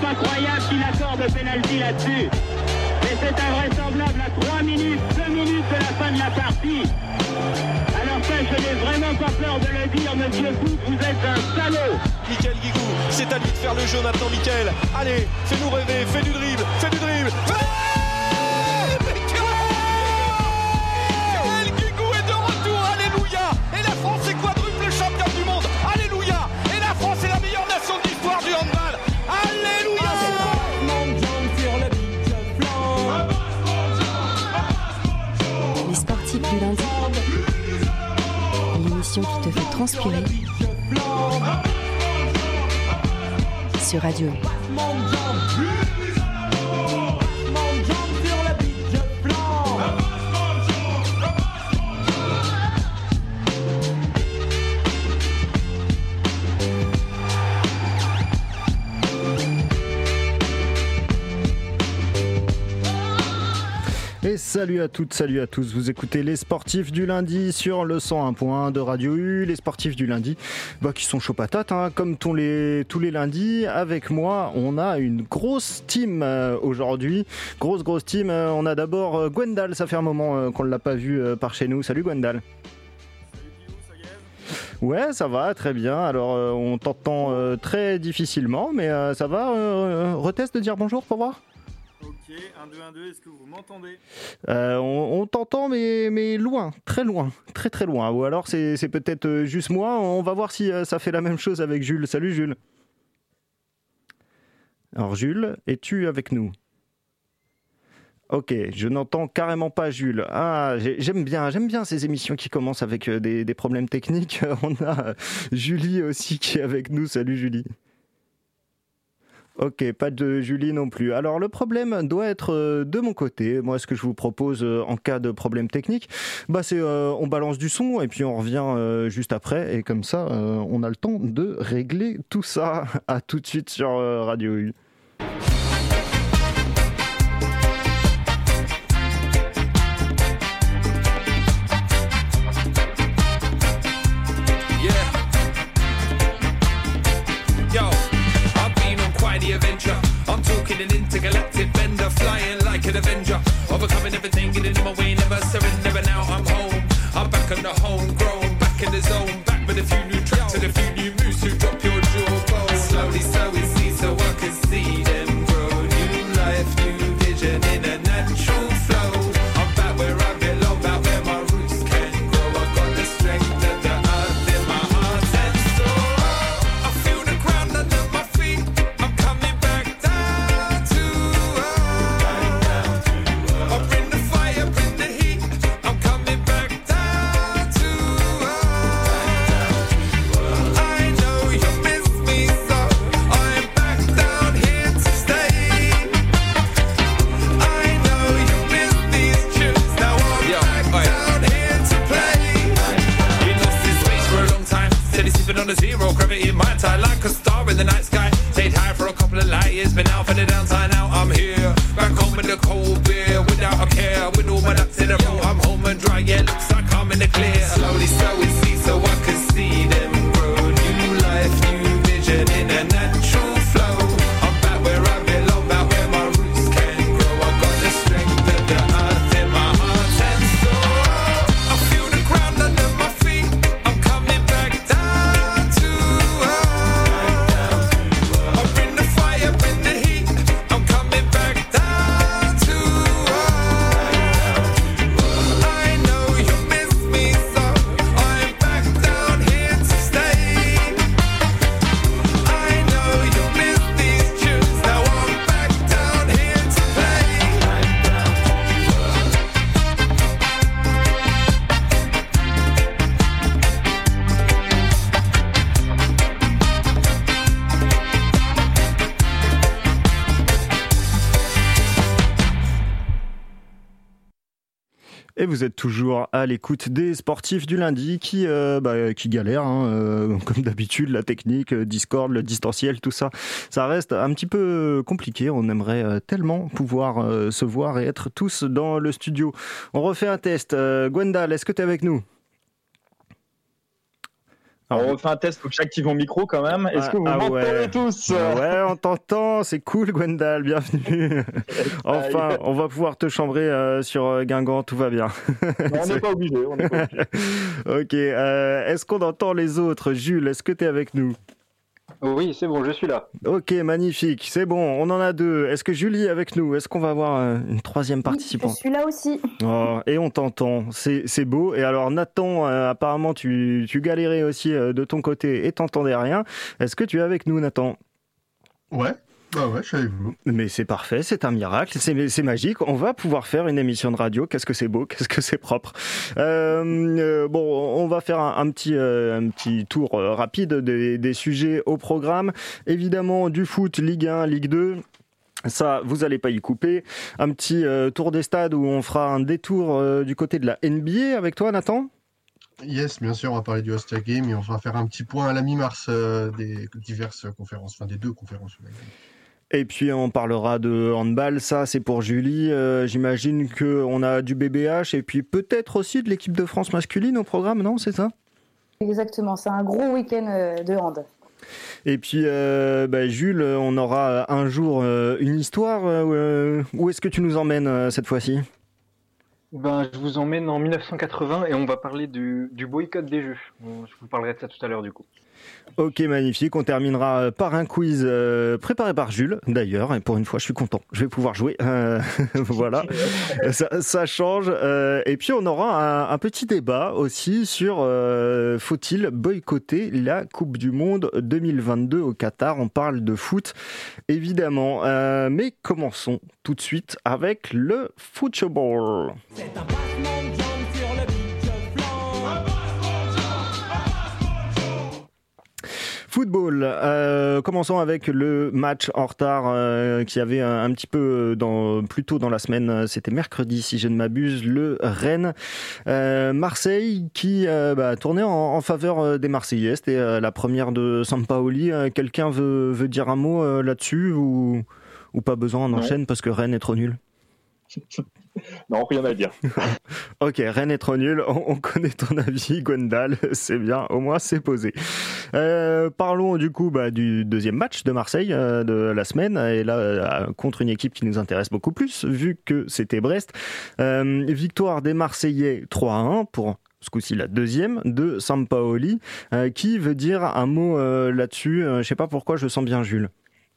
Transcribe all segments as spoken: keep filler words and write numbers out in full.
incroyable qu'il accorde le pénalty là-dessus. Mais c'est invraisemblable à trois minutes, deux minutes de la fin de la partie. Alors ça, je n'ai vraiment pas peur de le dire, monsieur Foot, vous êtes un salaud. Mickaël Guigou, c'est à lui de faire le jeu maintenant, Mickaël. Allez, fais-nous rêver, fais du dribble, fais du dribble. Mickaël Guigou est de retour, alléluia. Et la France est quadruple championne du monde, alléluia. Et la France est la meilleure nation de l'histoire du handball, alléluia. Les sportifs du lundi, l'émission qui te fait transpirer sur Radio. Et salut à toutes, salut à tous, vous écoutez les sportifs du lundi sur le cent un point un de Radio U, les sportifs du lundi bah, qui sont chauds patates, hein, comme tous les, tous les lundis. Avec moi, on a une grosse team euh, aujourd'hui, grosse grosse team. Euh, on a d'abord euh, Gwendal, ça fait un moment euh, qu'on ne l'a pas vu euh, par chez nous. Salut Gwendal. Salut Guillaume, ça y est ? Ouais, ça va, très bien. Alors euh, on t'entend euh, très difficilement, mais euh, ça va. Euh, reteste de dire bonjour pour voir. Ok, un, deux, un, deux, est-ce que vous m'entendez ? Euh, on, on t'entend mais, mais loin, très loin, très très loin. Ou alors c'est, c'est peut-être juste moi, on va voir si euh, ça fait la même chose avec Jules. Salut Jules. Alors Jules, es-tu avec nous ? Ok, je n'entends carrément pas Jules. Ah, j'aime bien, j'aime bien ces émissions qui commencent avec des, des problèmes techniques. On a Julie aussi qui est avec nous. Salut Julie. Ok, pas de Julie non plus. Alors le problème doit être de mon côté. Moi, ce que je vous propose en cas de problème technique, bah c'est euh, on balance du son et puis on revient euh, juste après et comme ça, euh, on a le temps de régler tout ça. À tout de suite sur euh, Radio U. I'm talking an intergalactic bender, flying like an Avenger, overcoming everything, getting in my way, never surrender. But now I'm home, I'm back on the homegrown, back in the zone, back with a few new tracks and a few new moves to drop your jawbone. Slowly, slowly see, so I can see them grow. New life, new vision in a natural flow. I'm back where I belong, back where my roots can grow. I got the strength of the earth in my heart and soul. I feel the ground under my feet. I'm coming back down to earth. I bring the fire, bring the heat. I'm coming back down to earth. I know you miss me, so I'm back down here to stay. I know you miss these tunes, now I'm Yo, back oi. down here to play. You lost in space for a long time, steady sipping on a zero gravity in my time, like a star in the night sky. Stayed high for a couple of light years, been out for the downtime. Now I'm here, back home with a cold beer, without a care, with all my ducks in a row. I'm home and dry, yeah, looks like I'm in the clear. Slowly, slowly see, so I can see them grow. New life, new vision in a natural flow. I'm back where I belong, back where my roots can grow. I got the strength of the earth in my heart and soul. I feel the ground under my feet. I'm coming back down to earth. I bring the fire, bring the heat. I'm coming back down to earth. I know you miss me, so I'm back down here to stay. I know you miss these tunes, now I'm back down here to play. Et vous êtes toujours à l'écoute des sportifs du lundi qui, euh, bah, qui galèrent, hein, euh, comme d'habitude, la technique, Discord, le distanciel, tout ça, ça reste un petit peu compliqué. On aimerait euh, tellement pouvoir euh, se voir et être tous dans le studio. On refait un test. Euh, Gwendal, est-ce que tu es avec nous ? Alors, on refait un test, faut que j'active mon micro quand même. Est-ce ah, que vous ah m'entendez ouais. tous? Ouais, on t'entend, c'est cool Gwendal, bienvenue. Enfin, on va pouvoir te chambrer euh, sur Guingamp, tout va bien. Non, on n'est pas obligé, on n'est pas obligé. Ok, euh, est-ce qu'on entend les autres? Jules, est-ce que tu es avec nous? Oui, c'est bon, je suis là. Ok, magnifique, c'est bon, on en a deux. Est-ce que Julie est avec nous? Est-ce qu'on va avoir euh, une troisième participante? Je suis là aussi. Oh, et on t'entend, c'est, c'est beau. Et alors Nathan, euh, apparemment tu, tu galérais aussi euh, de ton côté et t'entendais rien. Est-ce que tu es avec nous, Nathan? Ouais, bah ouais, je suis avec vous. Mais c'est parfait, c'est un miracle, c'est, c'est magique. On va pouvoir faire une émission de radio. Qu'est-ce que c'est beau, qu'est-ce que c'est propre. Euh, euh, bon, on va faire un, un petit, euh, un petit tour euh, rapide des, des sujets au programme. Évidemment, du foot, Ligue un, Ligue deux. Ça, vous allez pas y couper. Un petit euh, tour des stades où on fera un détour euh, du côté de la N B A avec toi, Nathan. Yes, bien sûr, on va parler du All-Star Game et on va faire un petit point à la mi-mars euh, des diverses conférences, enfin des deux conférences. Et puis on parlera de handball, ça c'est pour Julie. Euh, j'imagine qu'on a du B B H et puis peut-être aussi de l'équipe de France masculine au programme, non, c'est ça? Exactement, c'est un gros week-end de hand. Et puis euh, bah, Jules, on aura un jour euh, une histoire. Euh, où est-ce que tu nous emmènes euh, cette fois-ci? Ben, je vous emmène en dix-neuf cent quatre-vingts et on va parler du, du boycott des Jeux. Je vous parlerai de ça tout à l'heure du coup. Ok, magnifique. On terminera par un quiz euh, préparé par Jules, d'ailleurs. Et pour une fois, je suis content. Je vais pouvoir jouer. Euh, voilà, ça, ça change. Euh, et puis, on aura un, un petit débat aussi sur euh, faut-il boycotter la Coupe du Monde deux mille vingt-deux au Qatar. On parle de foot, évidemment. Euh, mais commençons tout de suite avec le football. C'est un passement de jambe sur le beach flanc. Football, euh, commençons avec le match en retard euh, qui avait un, un petit peu dans, plus tôt dans la semaine, c'était mercredi si je ne m'abuse, le Rennes euh, Marseille qui euh, bah, tournait en, en faveur des Marseillais. C'était euh, la première de Sampaoli. Euh, quelqu'un veut, veut dire un mot euh, là-dessus ou, ou pas besoin, on enchaîne parce que Rennes est trop nul? Non, rien à dire. Ok, Rennes est trop nul. On, on connaît ton avis, Gwendal. C'est bien, au moins c'est posé. Euh, parlons du coup bah, du deuxième match de Marseille euh, de la semaine. Et là, euh, contre une équipe qui nous intéresse beaucoup plus, vu que c'était Brest. Euh, victoire des Marseillais trois à un pour ce coup-ci la deuxième de Sampaoli. Euh, qui veut dire un mot euh, là-dessus? euh, Je sais pas pourquoi, je sens bien Jules.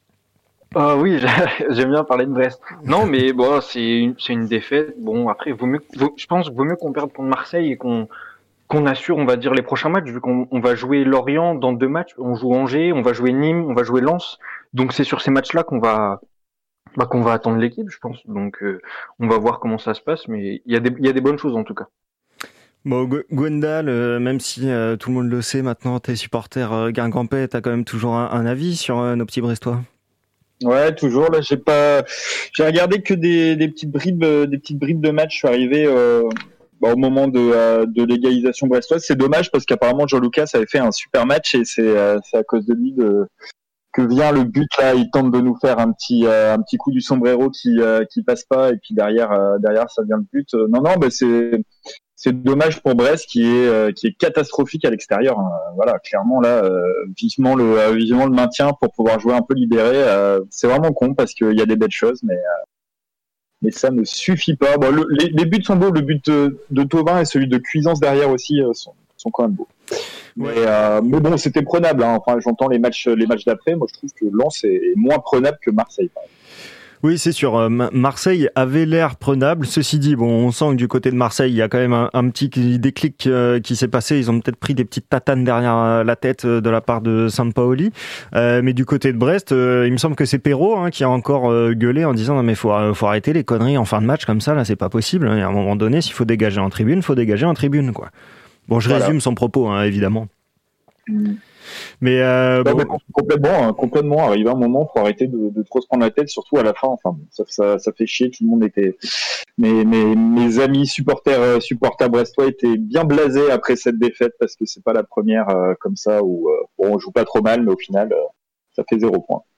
Ah oui, j'aime bien parler de Brest. Non, mais bon, c'est une, c'est une défaite. Bon, après, vaut mieux, vaut, je pense, vaut mieux qu'on perde contre Marseille et qu'on, qu'on assure, on va dire, les prochains matchs, vu qu'on on va jouer Lorient dans deux matchs. On joue Angers, on va jouer Nîmes, on va jouer Lens. Donc c'est sur ces matchs-là qu'on va, bah, qu'on va attendre l'équipe, je pense. Donc euh, on va voir comment ça se passe, mais il y a des, il y a des bonnes choses en tout cas. Bon, Gwendal, euh, même si euh, tout le monde le sait maintenant, t'es supporter euh, guingampais, t'as quand même toujours un, un avis sur euh, nos petits Brestois? Ouais, toujours. Là, j'ai pas, j'ai regardé que des, des petites bribes, des petites bribes de match. Je suis arrivé euh, bah, au moment de, euh, de l'égalisation brestoise. C'est dommage parce qu'apparemment Jean Lucas avait fait un super match et c'est, euh, c'est à cause de lui de, que vient le but là. Il tente de nous faire un petit, euh, un petit coup du sombrero qui, euh, qui passe pas et puis derrière, euh, derrière ça vient le but. Non, non, bah c'est. C'est dommage pour Brest qui est euh, qui est catastrophique à l'extérieur. Hein. Voilà, clairement là, euh, vivement le euh, vivement le maintien pour pouvoir jouer un peu libéré. Euh, c'est vraiment con parce qu'il y a des belles choses, mais euh, mais ça ne suffit pas. Bon, le, les, les buts sont beaux. Le but de, de Thauvin et celui de Cuisance derrière aussi euh, sont sont quand même beaux. Mais, ouais. euh, mais bon, c'était prenable. Hein. Enfin, j'entends les matchs les matchs d'après. Moi, je trouve que Lens est moins prenable que Marseille. Par exemple. Oui, c'est sûr. Marseille avait l'air prenable. Ceci dit, bon, on sent que du côté de Marseille, il y a quand même un, un petit déclic euh, qui s'est passé. Ils ont peut-être pris des petites tatanes derrière la tête de la part de Sampaoli. Euh, mais du côté de Brest, euh, il me semble que c'est Perrault hein, qui a encore euh, gueulé en disant non mais faut faut arrêter les conneries en fin de match comme ça. Là, c'est pas possible. À un moment donné, s'il faut dégager en tribune, faut dégager en tribune, quoi. Bon, je voilà. résume son propos, hein, évidemment. Mmh. Mais, euh, ouais, bon... mais complètement, hein, complètement. Arrivé un moment, faut arrêter de, de trop se prendre la tête, surtout à la fin. Enfin, ça, ça, ça fait chier. Tout le monde était, mes, mes, mes amis supporters, supporters brestois étaient bien blasés après cette défaite parce que c'est pas la première euh, comme ça où euh, bon, on joue pas trop mal, mais au final, euh, ça fait zéro point.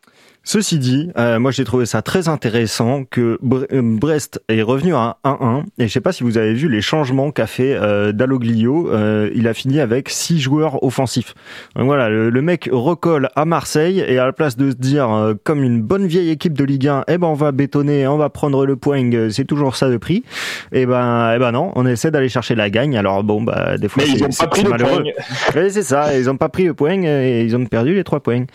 Ceci dit, euh, moi j'ai trouvé ça très intéressant que Bre- Brest est revenu à un un un et je sais pas si vous avez vu les changements qu'a fait euh, Dalloglio, euh, il a fini avec six joueurs offensifs. Donc voilà, le, le mec recolle à Marseille et à la place de se dire euh, comme une bonne vieille équipe de Ligue un, eh ben on va bétonner, on va prendre le point, c'est toujours ça de prix. Et ben eh ben non, on essaie d'aller chercher la gagne. Alors bon bah des fois mais c'est, ils ont c'est, pas pris c'est le malheureux. point. Oui, c'est ça, ils ont pas pris le point et ils ont perdu les trois points.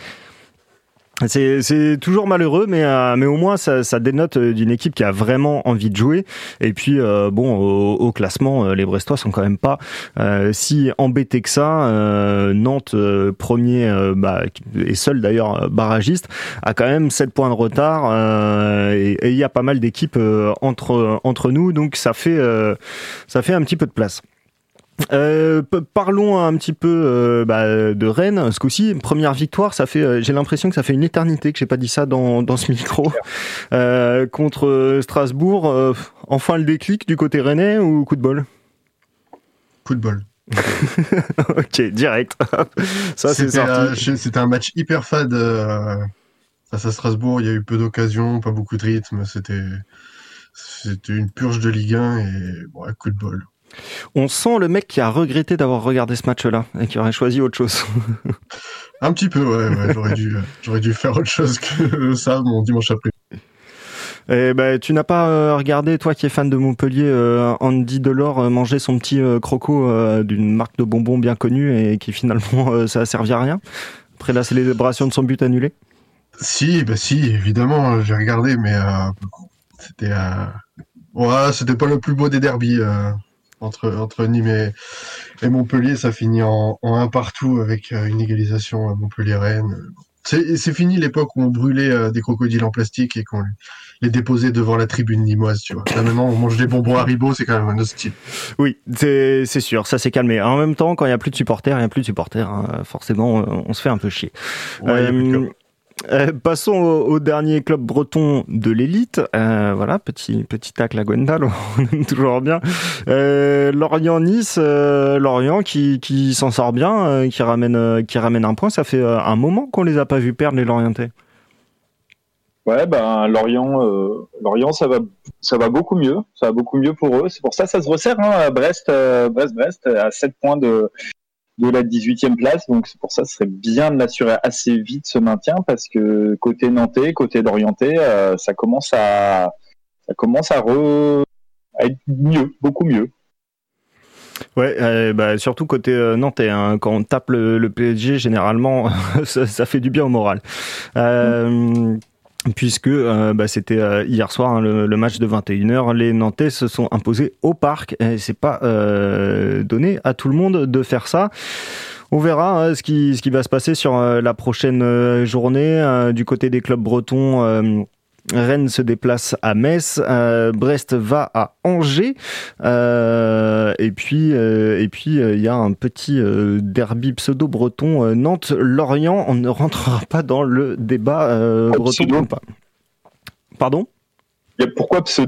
C'est, c'est toujours malheureux, mais, euh, mais au moins ça, ça dénote d'une équipe qui a vraiment envie de jouer. Et puis euh, bon, au, au classement, les Brestois sont quand même pas euh, si embêtés que ça. Euh, Nantes, euh, premier euh, bah, et seul d'ailleurs barragiste, a quand même sept points de retard. Euh, et il y a pas mal d'équipes euh, entre entre nous, donc ça fait euh, ça fait un petit peu de place. Euh, p- parlons un petit peu euh, bah, de Rennes ce coup-ci. Première victoire, ça fait. Euh, j'ai l'impression que ça fait une éternité que j'ai pas dit ça dans dans ce micro euh, contre Strasbourg. Euh, enfin le déclic du côté rennais ou coup de bol? Coup de bol. Ok, direct. Ça c'est C'était, euh, sorti. c'était un match hyper fade euh, face à Strasbourg. Il y a eu peu d'occasions, pas beaucoup de rythme. C'était c'était une purge de Ligue un et bon, un coup de bol. On sent le mec qui a regretté d'avoir regardé ce match-là et qui aurait choisi autre chose. Un petit peu, ouais, ouais j'aurais dû, j'aurais dû faire autre chose que ça mon dimanche après. Et ben, tu n'as pas euh, regardé, toi qui es fan de Montpellier, euh, Andy Delors euh, manger son petit euh, croco euh, d'une marque de bonbons bien connue et qui finalement euh, ça a servi à rien après la célébration de son but annulé? Si, bah si, évidemment, j'ai regardé, mais euh, c'était, euh, ouais, c'était pas le plus beau des derbies. Euh... Entre, entre Nîmes et, et Montpellier, ça finit en, en un partout avec euh, une égalisation à Montpellier-Rennes. C'est, c'est fini l'époque où on brûlait euh, des crocodiles en plastique et qu'on les, les déposait devant la tribune nîmoise, tu vois. Là maintenant, on mange des bonbons Haribo, c'est quand même un autre style. Oui, c'est, c'est sûr, ça s'est calmé. En même temps, quand il n'y a plus de supporters, il n'y a plus de supporters, hein, forcément, on, on se fait un peu chier. Ouais, euh, y a plus de club. Euh, passons au, au dernier club breton de l'élite. Euh, voilà, petit petit tacle à Gwendal, on aime toujours bien. Euh, Lorient-Nice, euh, Lorient qui qui s'en sort bien, euh, qui ramène euh, qui ramène un point. Ça fait euh, un moment qu'on les a pas vus perdre les Lorientais. Ouais, ben Lorient, euh, Lorient, ça va, ça va beaucoup mieux, ça va beaucoup mieux pour eux. C'est pour ça que ça se resserre, hein, à Brest, euh, Brest, Brest, à sept points de de la dix-huitième place, donc c'est pour ça que ce serait bien de l'assurer assez vite ce maintien, parce que côté nantais, côté lorientais, euh, ça commence à ça commence à, re... à être mieux, beaucoup mieux. Ouais, euh, bah, surtout côté euh, nantais, hein, quand on tape le, le P S G, généralement, ça, ça fait du bien au moral. Euh, mmh. Puisque euh, bah, c'était euh, hier soir, hein, le, le match de vingt et une heures, les Nantais se sont imposés au Parc. Et c'est pas euh, donné à tout le monde de faire ça. On verra hein, ce qui ce qui va se passer sur euh, la prochaine euh, journée euh, du côté des clubs bretons. Euh, Rennes se déplace à Metz, euh, Brest va à Angers, euh, et puis euh, et puis il euh, y a un petit euh, derby pseudo-breton euh, Nantes-Lorient. On ne rentrera pas dans le débat euh, breton ou pas. Pardon ? Pourquoi pseudo ?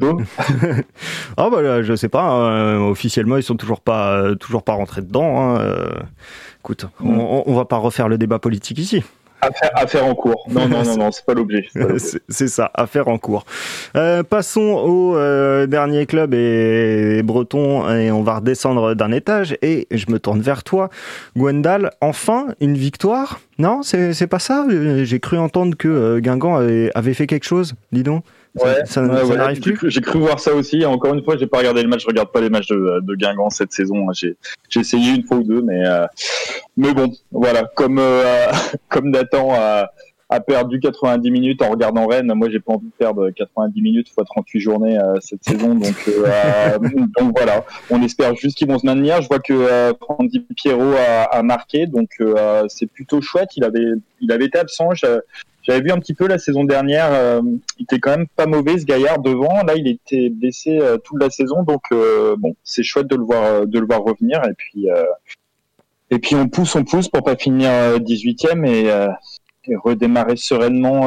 Ah bah là, je sais pas. Euh, officiellement, ils sont toujours pas euh, toujours pas rentrés dedans. Hein. Euh, écoute, mm. on, on va pas refaire le débat politique ici. Affaire, affaire en cours. Non, non, non, non, c'est pas l'objet. C'est, pas l'objet. c'est, c'est ça, affaire en cours. Euh, passons au euh, dernier club et, et breton, et on va redescendre d'un étage. Et je me tourne vers toi, Gwendal. Enfin, une victoire ? Non, c'est, c'est pas ça ? J'ai cru entendre que euh, Guingamp avait, avait fait quelque chose, dis donc. Ouais, ça, ouais, ça ouais, n'arrive j'ai plus. cru, j'ai cru voir ça aussi. Encore une fois, j'ai pas regardé le match. Je regarde pas les matchs de, de Guingamp cette saison. J'ai, j'ai essayé une fois ou deux, mais euh, mais bon, voilà. Comme euh, comme Nathan a, a perdu quatre-vingt-dix minutes en regardant Rennes, moi j'ai pas envie de perdre quatre-vingt-dix minutes fois trente-huit journées euh, cette saison. Donc euh, donc voilà. On espère juste qu'ils vont se maintenir. Je vois que euh, Frandy Pierrot a, a marqué, donc euh, c'est plutôt chouette. Il avait il avait été absent. Je, J'avais vu un petit peu la saison dernière, euh, il était quand même pas mauvais ce gaillard devant. Là, il était blessé euh, toute la saison, donc euh, bon, c'est chouette de le voir, de le voir revenir. Et puis, euh, et puis on pousse, on pousse pour pas finir dix-huitième et, euh, et redémarrer sereinement euh,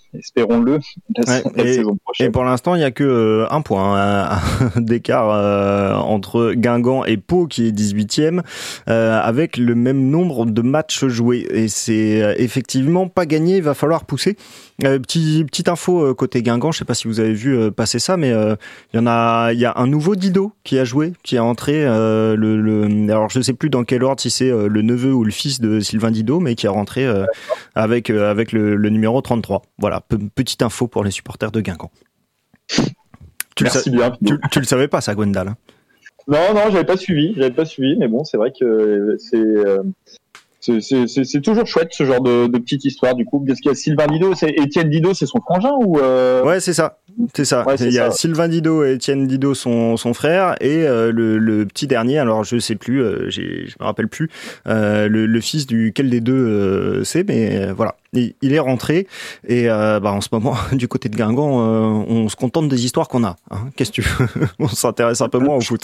espérons-le, la, Ouais, la et, saison prochaine. et pour l'instant, il n'y a que euh, un point hein, d'écart euh, entre Guingamp et Pau, qui est dix-huitième, euh, avec le même nombre de matchs joués. Et c'est euh, effectivement pas gagné, il va falloir pousser. Euh, petit, petite info euh, côté Guingamp, je sais pas si vous avez vu euh, passer ça, mais euh, il y en a, il y a un nouveau Dido qui a joué, qui est entré. Euh, le, le, alors je sais plus dans quel ordre, si c'est euh, le neveu ou le fils de Sylvain Didot, mais qui est rentré euh, avec euh, avec le, le numéro trente-trois. Voilà, Pe- petite info pour les supporters de Guingamp. Tu Merci le sa- bien. Tu, tu le savais pas ça, Gwendal? Non, non, j'avais pas suivi, j'avais pas suivi, mais bon, c'est vrai que c'est, euh, c'est, c'est, c'est, c'est toujours chouette ce genre de, de petite histoire du coup. Parce qu'il y a Sylvain Didot, c'est Étienne Didot, c'est son frangin ou euh... Ouais, c'est ça, c'est ça. Ouais, c'est Il y a ça. Sylvain Didot et Étienne Didot, son son frère, et euh, le, le petit dernier. Alors je sais plus, euh, j'ai, je me rappelle plus euh, le, le fils duquel des deux euh, c'est, mais euh, voilà. Il, il est rentré et euh, bah en ce moment du côté de Guingamp, euh, on se contente des histoires qu'on a. Hein. Qu'est-ce que tu veux? On s'intéresse un peu moins au foot.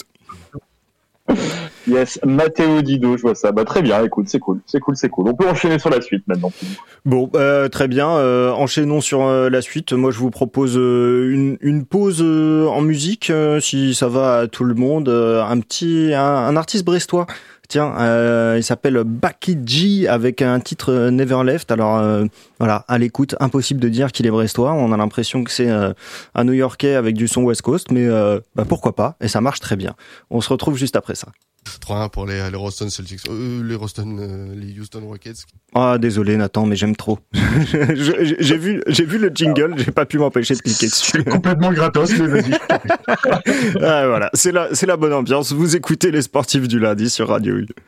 Yes, Matteo Didot, je vois ça. Bah très bien, écoute, c'est cool, c'est cool, c'est cool. On peut enchaîner sur la suite maintenant. Bon, euh, très bien. Euh, enchaînons sur euh, la suite. Moi, je vous propose euh, une, une pause euh, en musique, euh, si ça va à tout le monde. Euh, un petit, un, un artiste brestois. Tiens, euh, il s'appelle Baki G avec un titre euh, Never Left. Alors euh, voilà, à l'écoute, impossible de dire qu'il est brestois. On a l'impression que c'est euh, un New-Yorkais avec du son West Coast, mais euh, bah, pourquoi pas. Et ça marche très bien. On se retrouve juste après ça. trois un pour les, les Boston Celtics, euh, les Boston, euh, les Houston Rockets. Ah, désolé Nathan, mais j'aime trop. Je- j'ai vu, j'ai vu le jingle, j'ai pas pu m'empêcher de cliquer dessus. Complètement gratos, mais vas-y. Ah, voilà, c'est la, c'est la bonne ambiance. Vous écoutez les sportifs du lundi sur Radio U.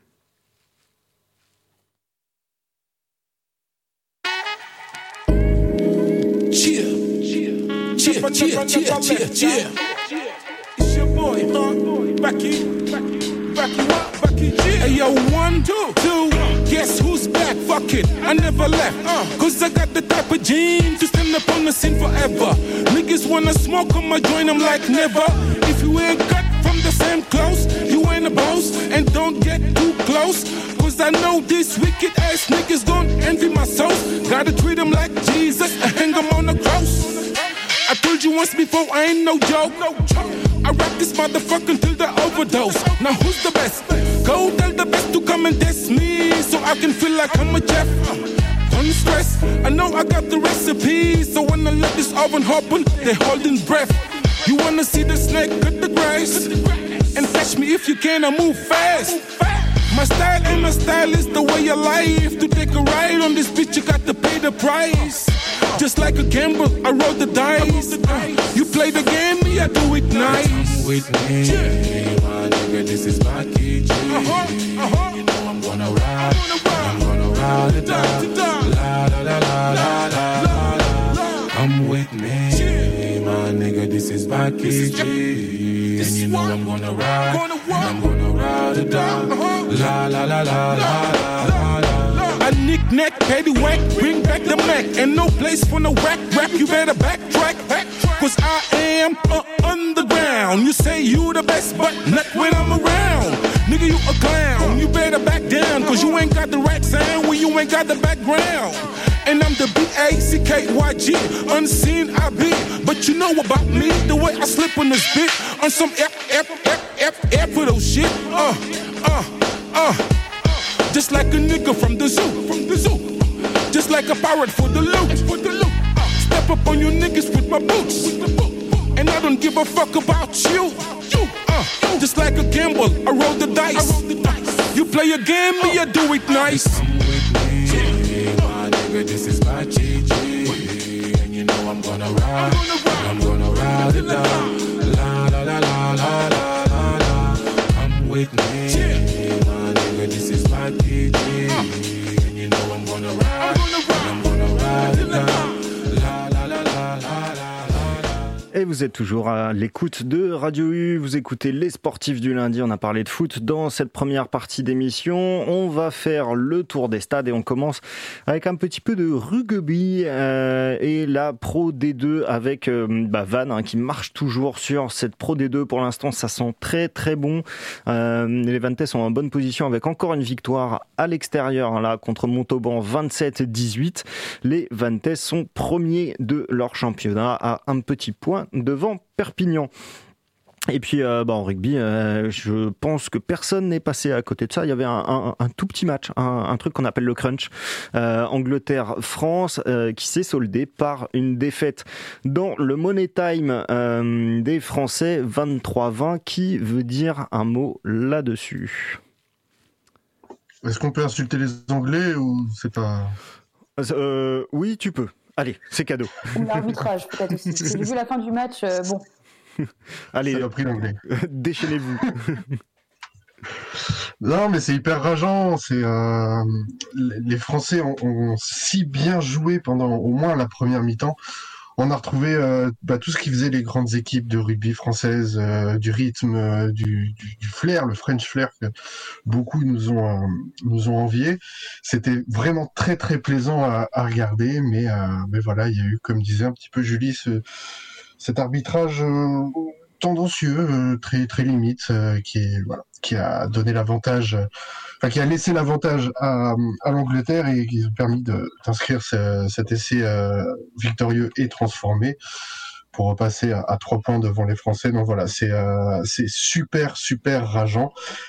Cheer, cheer, cheer, cheer, cheer, cheer, cheer. It's your boy, huh? Becky, Becky, what? Becky G. Hey yo, one, two, two. Guess who's back? Fuck it, I never left. Uh, Cause I got the type of jeans to stand up on the scene forever. Niggas wanna smoke on my joint, I'm like never. If you ain't cut from the same clothes, you ain't a boss. And don't get too close. Cause I know these wicked ass niggas gon' envy my soul. Gotta treat them like Jesus and hang them on the cross. I told you once before, I ain't no joke. I rap this motherfucker until the overdose. Now who's the best? Go tell the best to come and test me, so I can feel like I'm a chef. Don't stress, I know I got the recipe, so when I let this oven open, they holding breath. You wanna see the snake cut the grass? And catch me if you can, I move fast. My style ain't my style, is the way I live. To take a ride on this bitch, you got to pay the price. Just like a gamble, I roll the dice. Uh, you play the game, me, I do it nice. With me, yeah. My nigga, this is my key. Uh-huh, uh-huh. You know I'm gonna ride, I'm gonna ride it down. La la la la la la la la. Come with me, yeah. My nigga, this is my key. And you know I'm gonna ride, I'm gonna ride it down. La la la la la la la la. I knick-knack, paddywhack, bring back the Mac. And no place for no whack rap, you better backtrack. Cause I am uh, underground. You say you the best, but not when I'm around. Nigga, you a clown, you better back down. Cause you ain't got the right sound when you ain't got the background. And I'm the B A C K Y G, unseen I be. But you know about me, the way I slip on this bit. On some F, F, F, F, F for those shit. Uh, uh, uh. Just like a nigga from the zoo, from the zoo. Just like a pirate for the loot, for the loot. Uh, step up on you niggas with my boots, with the boot. And I don't give a fuck about you. You, uh, just like a gamble, I roll the dice. I roll the dice. You play a game, me, I do it nice. Come with me, yeah. My nigga, this is my G G. And you know I'm gonna ride, I'm gonna ride it down. La la la la la la la la. Come with me, yeah. My nigga, this is my P G. And you know I'm gonna ride, I'm gonna ride it down. La la la la la la la la. Et vous êtes toujours à l'écoute de Radio U, vous écoutez les sportifs du lundi, on a parlé de foot dans cette première partie d'émission. On va faire le tour des stades et on commence avec un petit peu de rugby euh, et la Pro D deux avec euh, bah, Vannes hein, qui marche toujours sur cette Pro D deux. Pour l'instant, ça sent très très bon. Euh, les Vannetais sont en bonne position avec encore une victoire à l'extérieur là contre Montauban vingt-sept dix-huit. Les Vannetais sont premiers de leur championnat à un petit point devant Perpignan. Et puis euh, bah, en rugby, euh, je pense que personne n'est passé à côté de ça. Il y avait un, un, un tout petit match, un, un truc qu'on appelle le crunch, euh, Angleterre-France, euh, qui s'est soldé par une défaite dans le Money Time euh, des Français, vingt-trois vingt. Qui veut dire un mot là-dessus? Est-ce qu'on peut insulter les Anglais ou c'est pas... euh, Oui, tu peux. Allez, c'est cadeau. L'arbitrage, peut-être aussi. J'ai vu la fin du match, euh, bon. Allez, ça a pris l'anglais. Déchaînez-vous. Non, mais c'est hyper rageant. C'est euh, les Français ont, ont si bien joué pendant au moins la première mi-temps. On a retrouvé euh, bah, tout ce qui faisait les grandes équipes de rugby françaises, euh, du rythme, euh, du, du, du flair, le French flair que beaucoup nous ont euh, nous ont envié. C'était vraiment très très plaisant à, à regarder, mais euh, mais voilà, il y a eu, comme disait un petit peu Julie, ce, cet arbitrage euh, tendancieux, euh, très très limite, euh, qui est voilà, qui a donné l'avantage. Euh, Enfin, qui a laissé l'avantage à, à l'Angleterre et qui a permis de, d'inscrire ce, cet essai euh, victorieux et transformé pour repasser à, à trois points devant les Français. Donc voilà, c'est, euh, c'est super, super rageant.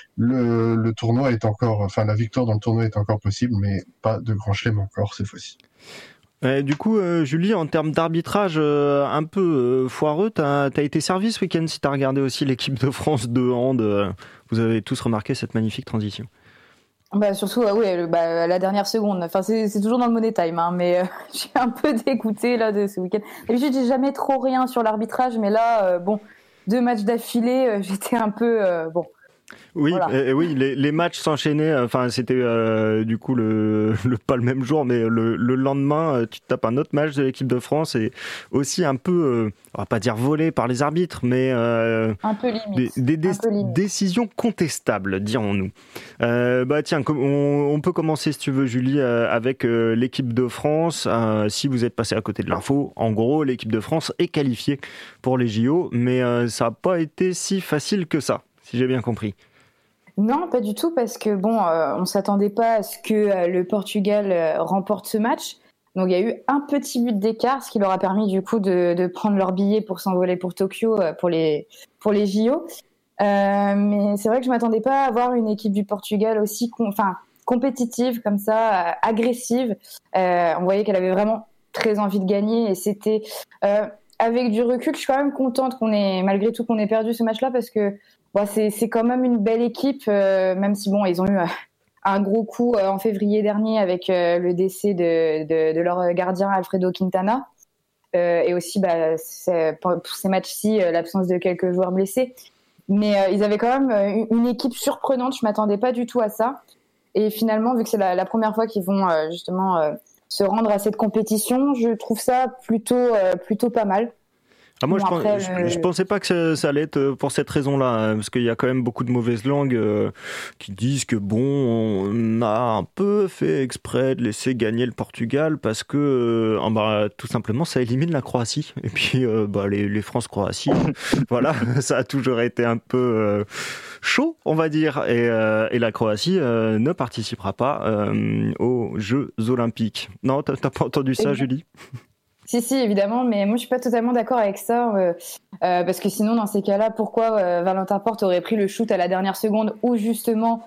Le, le tournoi est encore, enfin la victoire dans le tournoi est encore possible, mais pas de grand chelem encore cette fois-ci. Euh, du coup, euh, Julie, en termes d'arbitrage euh, un peu euh, foireux, t'as, t'as été servi ce week-end si t'as regardé aussi l'équipe de France de hand. Euh, vous avez tous remarqué cette magnifique transition. Bah surtout euh, oui le, bah, la dernière seconde, enfin c'est, c'est toujours dans le Money Time hein, mais euh, j'ai un peu dégoûté là de ce week-end. D'habitude j'ai jamais trop rien sur l'arbitrage, mais là euh, bon, deux matchs d'affilée, euh, j'étais un peu euh, bon. Oui, voilà. euh, oui, les, les matchs s'enchaînaient. Enfin, c'était euh, du coup le, le pas le même jour, mais le, le lendemain, tu te tapes un autre match de l'équipe de France et aussi un peu, euh, on va pas dire volé par les arbitres, mais euh, un peu limite. Des, des un peu limite. décisions contestables, dirons-nous. Euh, bah tiens, on, on peut commencer si tu veux, Julie, euh, avec euh, l'équipe de France. Euh, si vous êtes passé à côté de l'info, en gros, l'équipe de France est qualifiée pour les J O, mais euh, ça n'a pas été si facile que ça, si j'ai bien compris. Non, pas du tout, parce que bon, euh, on s'attendait pas à ce que euh, le Portugal euh, remporte ce match. Donc il y a eu un petit but d'écart, ce qui leur a permis du coup de, de prendre leur billet pour s'envoler pour Tokyo euh, pour les pour les J O. Euh, mais c'est vrai que je m'attendais pas à avoir une équipe du Portugal aussi, com- enfin compétitive comme ça, euh, agressive. Euh, on voyait qu'elle avait vraiment très envie de gagner et c'était euh, avec du recul, je suis quand même contente qu'on ait malgré tout qu'on ait perdu ce match-là parce que bon, c'est, c'est quand même une belle équipe, euh, même si bon, ils ont eu euh, un gros coup euh, en février dernier avec euh, le décès de, de, de leur gardien Alfredo Quintana, euh, et aussi bah, c'est, pour, pour ces matchs-ci, euh, l'absence de quelques joueurs blessés. Mais euh, ils avaient quand même euh, une équipe surprenante, je m'attendais pas du tout à ça. Et finalement, vu que c'est la, la première fois qu'ils vont euh, justement euh, se rendre à cette compétition, je trouve ça plutôt, euh, plutôt pas mal. Ah, moi, bon, je, après, pense, le... je, je pensais pas que ça, ça allait être pour cette raison-là, hein, parce qu'il y a quand même beaucoup de mauvaises langues euh, qui disent que bon, on a un peu fait exprès de laisser gagner le Portugal parce que, euh, bah, tout simplement, ça élimine la Croatie. Et puis, euh, bah, les, les France-Croatie, voilà, ça a toujours été un peu euh, chaud, on va dire, et, euh, et la Croatie euh, ne participera pas euh, aux Jeux Olympiques. Non, t'as, t'as pas entendu ça, Julie ? Si, si, évidemment, mais moi, je suis pas totalement d'accord avec ça, euh, euh, parce que sinon, dans ces cas-là, pourquoi euh, Valentin Porte aurait pris le shoot à la dernière seconde ou justement,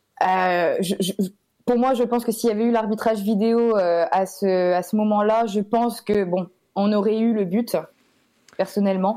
euh, je, je, pour moi, je pense que s'il y avait eu l'arbitrage vidéo euh, à ce à ce moment-là, je pense que bon, on aurait eu le but, personnellement.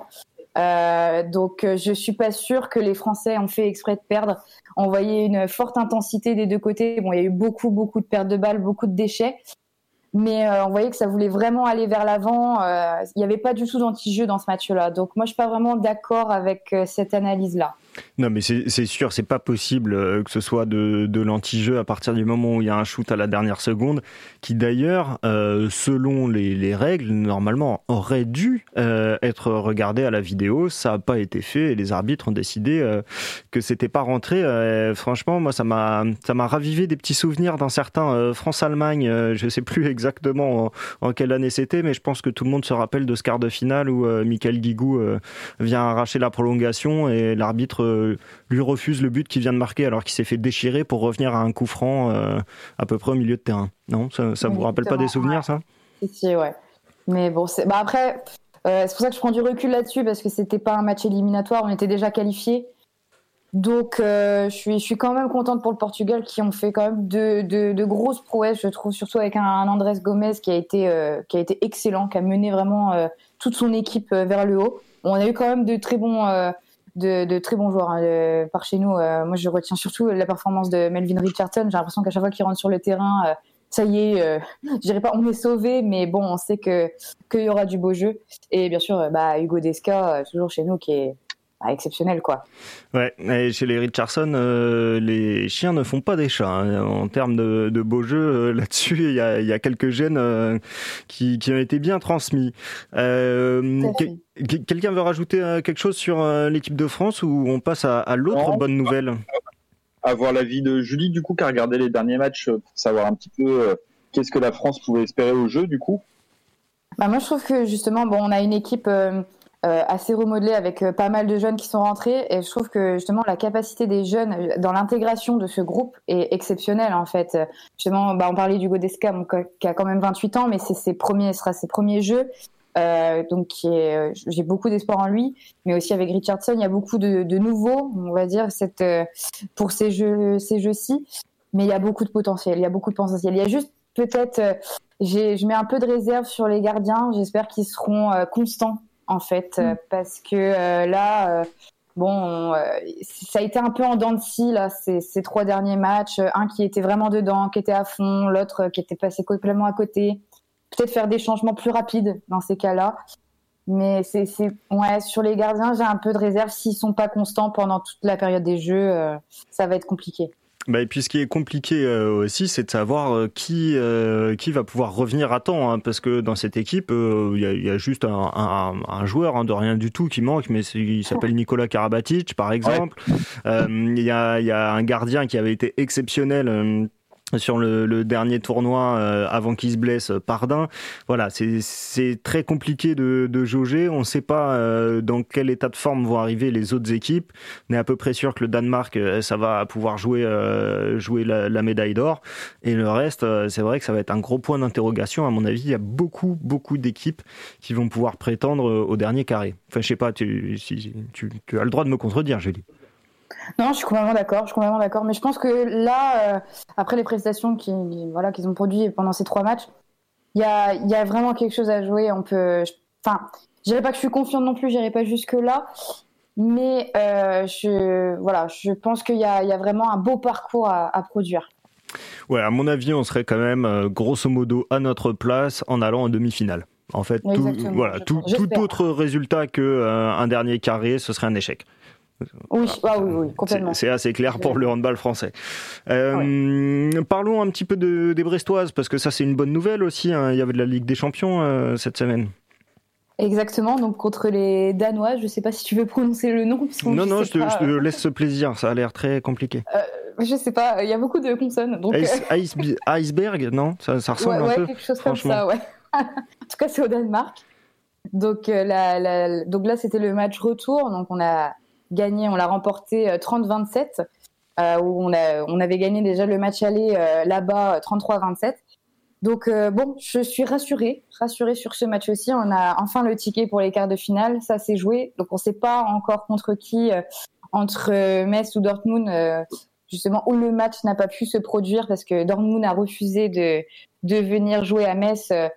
Euh, donc, je suis pas sûre que les Français ont fait exprès de perdre. On voyait une forte intensité des deux côtés. Bon, il y a eu beaucoup, beaucoup de pertes de balles, beaucoup de déchets. Mais euh, on voyait que ça voulait vraiment aller vers l'avant. Euh, il n'y avait pas du tout d'anti-jeu dans ce match-là. Donc moi, je ne suis pas vraiment d'accord avec euh, cette analyse-là. Non, mais c'est, c'est sûr, c'est pas possible euh, que ce soit de, de l'anti-jeu à partir du moment où il y a un shoot à la dernière seconde, qui d'ailleurs, euh, selon les, les règles, normalement aurait dû euh, être regardé à la vidéo. Ça n'a pas été fait et les arbitres ont décidé euh, que c'était pas rentré. Euh, franchement, moi, ça m'a, ça m'a ravivé des petits souvenirs d'un certain euh, France-Allemagne. Euh, je sais plus exactement en, en quelle année c'était, mais je pense que tout le monde se rappelle de ce quart de finale où euh, Michael Guigou euh, vient arracher la prolongation et l'arbitre euh, lui refuse le but qu'il vient de marquer alors qu'il s'est fait déchirer pour revenir à un coup franc euh, à peu près au milieu de terrain. Non, ça, ça vous rappelle pas des souvenirs, ça ? Si, si, ouais. Mais bon, c'est... Bah après, euh, c'est pour ça que je prends du recul là-dessus parce que c'était pas un match éliminatoire, on était déjà qualifiés. Donc, euh, je suis, je suis quand même contente pour le Portugal qui ont fait quand même de, de, de grosses prouesses, je trouve, surtout avec un, un Andrés Gomes qui a été, euh, qui a été excellent, qui a mené vraiment euh, toute son équipe euh, vers le haut. Bon, on a eu quand même de très bons, euh, de, de très bons joueurs hein, de, par chez nous. Euh, moi, je retiens surtout la performance de Melvin Richardson. J'ai l'impression qu'à chaque fois qu'il rentre sur le terrain, euh, ça y est, euh, je dirais pas on est sauvé, mais bon, on sait que qu'il y aura du beau jeu. Et bien sûr, bah, Hugo Desca, euh, toujours chez nous, qui est bah, exceptionnel, quoi. Ouais, et chez les Richardson, euh, les chiens ne font pas des chats. Hein. En termes de, de beau jeu, euh, là-dessus, il y a, y a quelques gènes euh, qui, qui ont été bien transmis. Euh, que, quelqu'un veut rajouter euh, quelque chose sur euh, l'équipe de France ou on passe à, à l'autre Non. bonne nouvelle ? Avoir l'avis de Julie, du coup, qui a regardé les derniers matchs pour savoir un petit peu euh, qu'est-ce que la France pouvait espérer au jeu, du coup. Bah moi, je trouve que justement, bon, on a une équipe euh, euh, assez remodelée avec euh, pas mal de jeunes qui sont rentrés, et je trouve que justement la capacité des jeunes dans l'intégration de ce groupe est exceptionnelle en fait. Justement, bah, on parlait d'Hugo Desca, donc, qui a quand même vingt-huit ans, mais c'est ses premiers, ce sera ses premiers jeux. Euh, donc qui est, euh, j'ai beaucoup d'espoir en lui, mais aussi avec Richardson, il y a beaucoup de, de nouveaux, on va dire, cette, euh, pour ces jeux, ces jeux-ci, mais il y a beaucoup de potentiel, il y a beaucoup de potentiel. Il y a juste peut-être, euh, j'ai, je mets un peu de réserve sur les gardiens, j'espère qu'ils seront euh, constants en fait, euh, parce que euh, là, euh, bon, on, euh, ça a été un peu en dents de scie là, ces, ces trois derniers matchs, un qui était vraiment dedans, qui était à fond, l'autre euh, qui était passé complètement à côté. Peut-être faire des changements plus rapides dans ces cas-là. Mais c'est, c'est, ouais, sur les gardiens, j'ai un peu de réserve. S'ils sont pas constants pendant toute la période des jeux, euh, ça va être compliqué. Bah et puis ce qui est compliqué euh, aussi, c'est de savoir euh, qui euh, qui va pouvoir revenir à temps, hein, parce que dans cette équipe, il euh, y, a, y a juste un, un, un joueur hein, de rien du tout qui manque, mais c'est, il s'appelle Nicolas Karabatic, par exemple. Il ouais. euh, y, a, y a un gardien qui avait été exceptionnel. Euh, sur le, le dernier tournoi euh, avant qu'il se blesse, Pardin. Voilà, c'est, c'est très compliqué de, de jauger. On ne sait pas euh, dans quel état de forme vont arriver les autres équipes. On est à peu près sûr que le Danemark, ça va pouvoir jouer, euh, jouer la, la médaille d'or. Et le reste, euh, c'est vrai que ça va être un gros point d'interrogation. À mon avis, il y a beaucoup, beaucoup d'équipes qui vont pouvoir prétendre au dernier carré. Enfin, je sais pas, tu, si, tu, tu as le droit de me contredire, Julie. Non, je suis complètement d'accord, je suis complètement d'accord. Mais je pense que là, euh, après les prestations qui, voilà, qu'ils ont produites pendant ces trois matchs, il y a, y a vraiment quelque chose à jouer. On peut, enfin, je dirais pas que je suis confiante non plus, j'irai pas jusque là, mais euh, je, voilà, je pense qu'il y a, y a vraiment un beau parcours à, à produire. Ouais, à mon avis, on serait quand même euh, grosso modo à notre place en allant en demi-finale. En fait, tout, voilà, tout, tout autre résultat que euh, un dernier carré, ce serait un échec. Oui, ah oui, oui, complètement. C'est, c'est assez clair pour le handball français. Euh, ouais. Parlons un petit peu de, des Brestoises, parce que ça, c'est une bonne nouvelle aussi. Hein. Il y avait de la Ligue des Champions euh, cette semaine. Exactement, donc contre les Danois. Je ne sais pas si tu veux prononcer le nom. Non, non, je te, pas, je te euh... laisse ce plaisir. Ça a l'air très compliqué. Euh, je ne sais pas, il y a beaucoup de consonnes. Donc... Ice, ice, iceberg, non, ça, ça ressemble ouais, un ouais, peu. quelque chose comme ça, ouais. En tout cas, c'est au Danemark. Donc, euh, la, la, donc là, c'était le match retour. Donc, on a gagné, on l'a remporté trente vingt-sept, euh, où on, a, on avait gagné déjà le match aller euh, là-bas trente-trois vingt-sept. Donc euh, bon, je suis rassurée, rassurée sur ce match aussi. On a enfin le ticket pour les quarts de finale, ça s'est joué. Donc on ne sait pas encore contre qui, euh, entre euh, Metz ou Dortmund, euh, justement, où le match n'a pas pu se produire parce que Dortmund a refusé de, de venir jouer à Metz euh,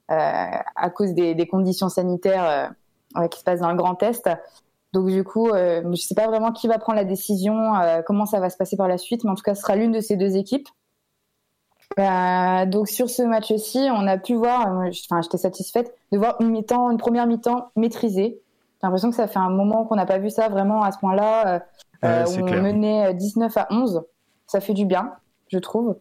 à cause des, des conditions sanitaires euh, qui se passent dans le Grand Est. Donc du coup, euh, je ne sais pas vraiment qui va prendre la décision, euh, comment ça va se passer par la suite, mais en tout cas, ce sera l'une de ces deux équipes. Euh, donc sur ce match-ci, on a pu voir, euh, enfin, j'étais satisfaite de voir une mi-temps, une première mi-temps maîtrisée. J'ai l'impression que ça fait un moment qu'on n'a pas vu ça vraiment à ce point-là. Euh, Euh, c'est on clair. menait dix-neuf à onze. Ça fait du bien, je trouve.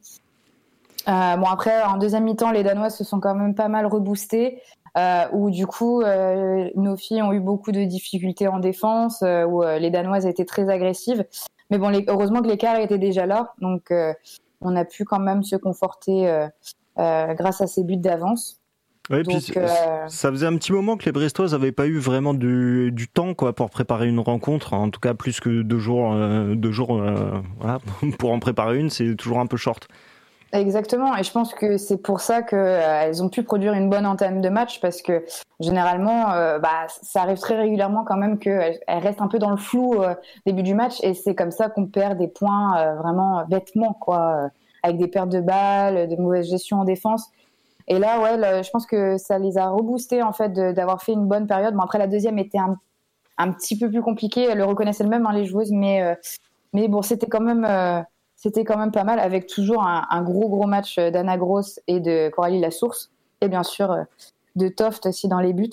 Euh, bon, après, en deuxième mi-temps, les Danois se sont quand même pas mal reboostés. Euh, où du coup, euh, nos filles ont eu beaucoup de difficultés en défense, euh, où euh, les Danoises étaient très agressives. Mais bon, les, heureusement que l'écart était déjà là. Donc, euh, on a pu quand même se conforter euh, euh, grâce à ces buts d'avance. Ouais, Donc, puis, euh, ça faisait un petit moment que les Brestoises n'avaient pas eu vraiment du, du temps quoi, pour préparer une rencontre. En tout cas, plus que deux jours, euh, deux jours euh, voilà, pour en préparer une, c'est toujours un peu short. Exactement, et je pense que c'est pour ça qu'elles euh, ont pu produire une bonne entame de match, parce que généralement, euh, bah, ça arrive très régulièrement quand même qu'elles restent un peu dans le flou euh, début du match, et c'est comme ça qu'on perd des points euh, vraiment bêtement, quoi, euh, avec des pertes de balles, de mauvaise gestion en défense. Et là, ouais, là, je pense que ça les a reboostés en fait de, d'avoir fait une bonne période. Bon, après, la deuxième était un, un petit peu plus compliquée, elles le reconnaissaient elles-mêmes, hein, les joueuses, mais, euh, mais bon, c'était quand même... Euh, C'était quand même pas mal, avec toujours un, un gros gros match d'Anna Gross et de Coralie Lassource, et bien sûr de Toft aussi dans les buts.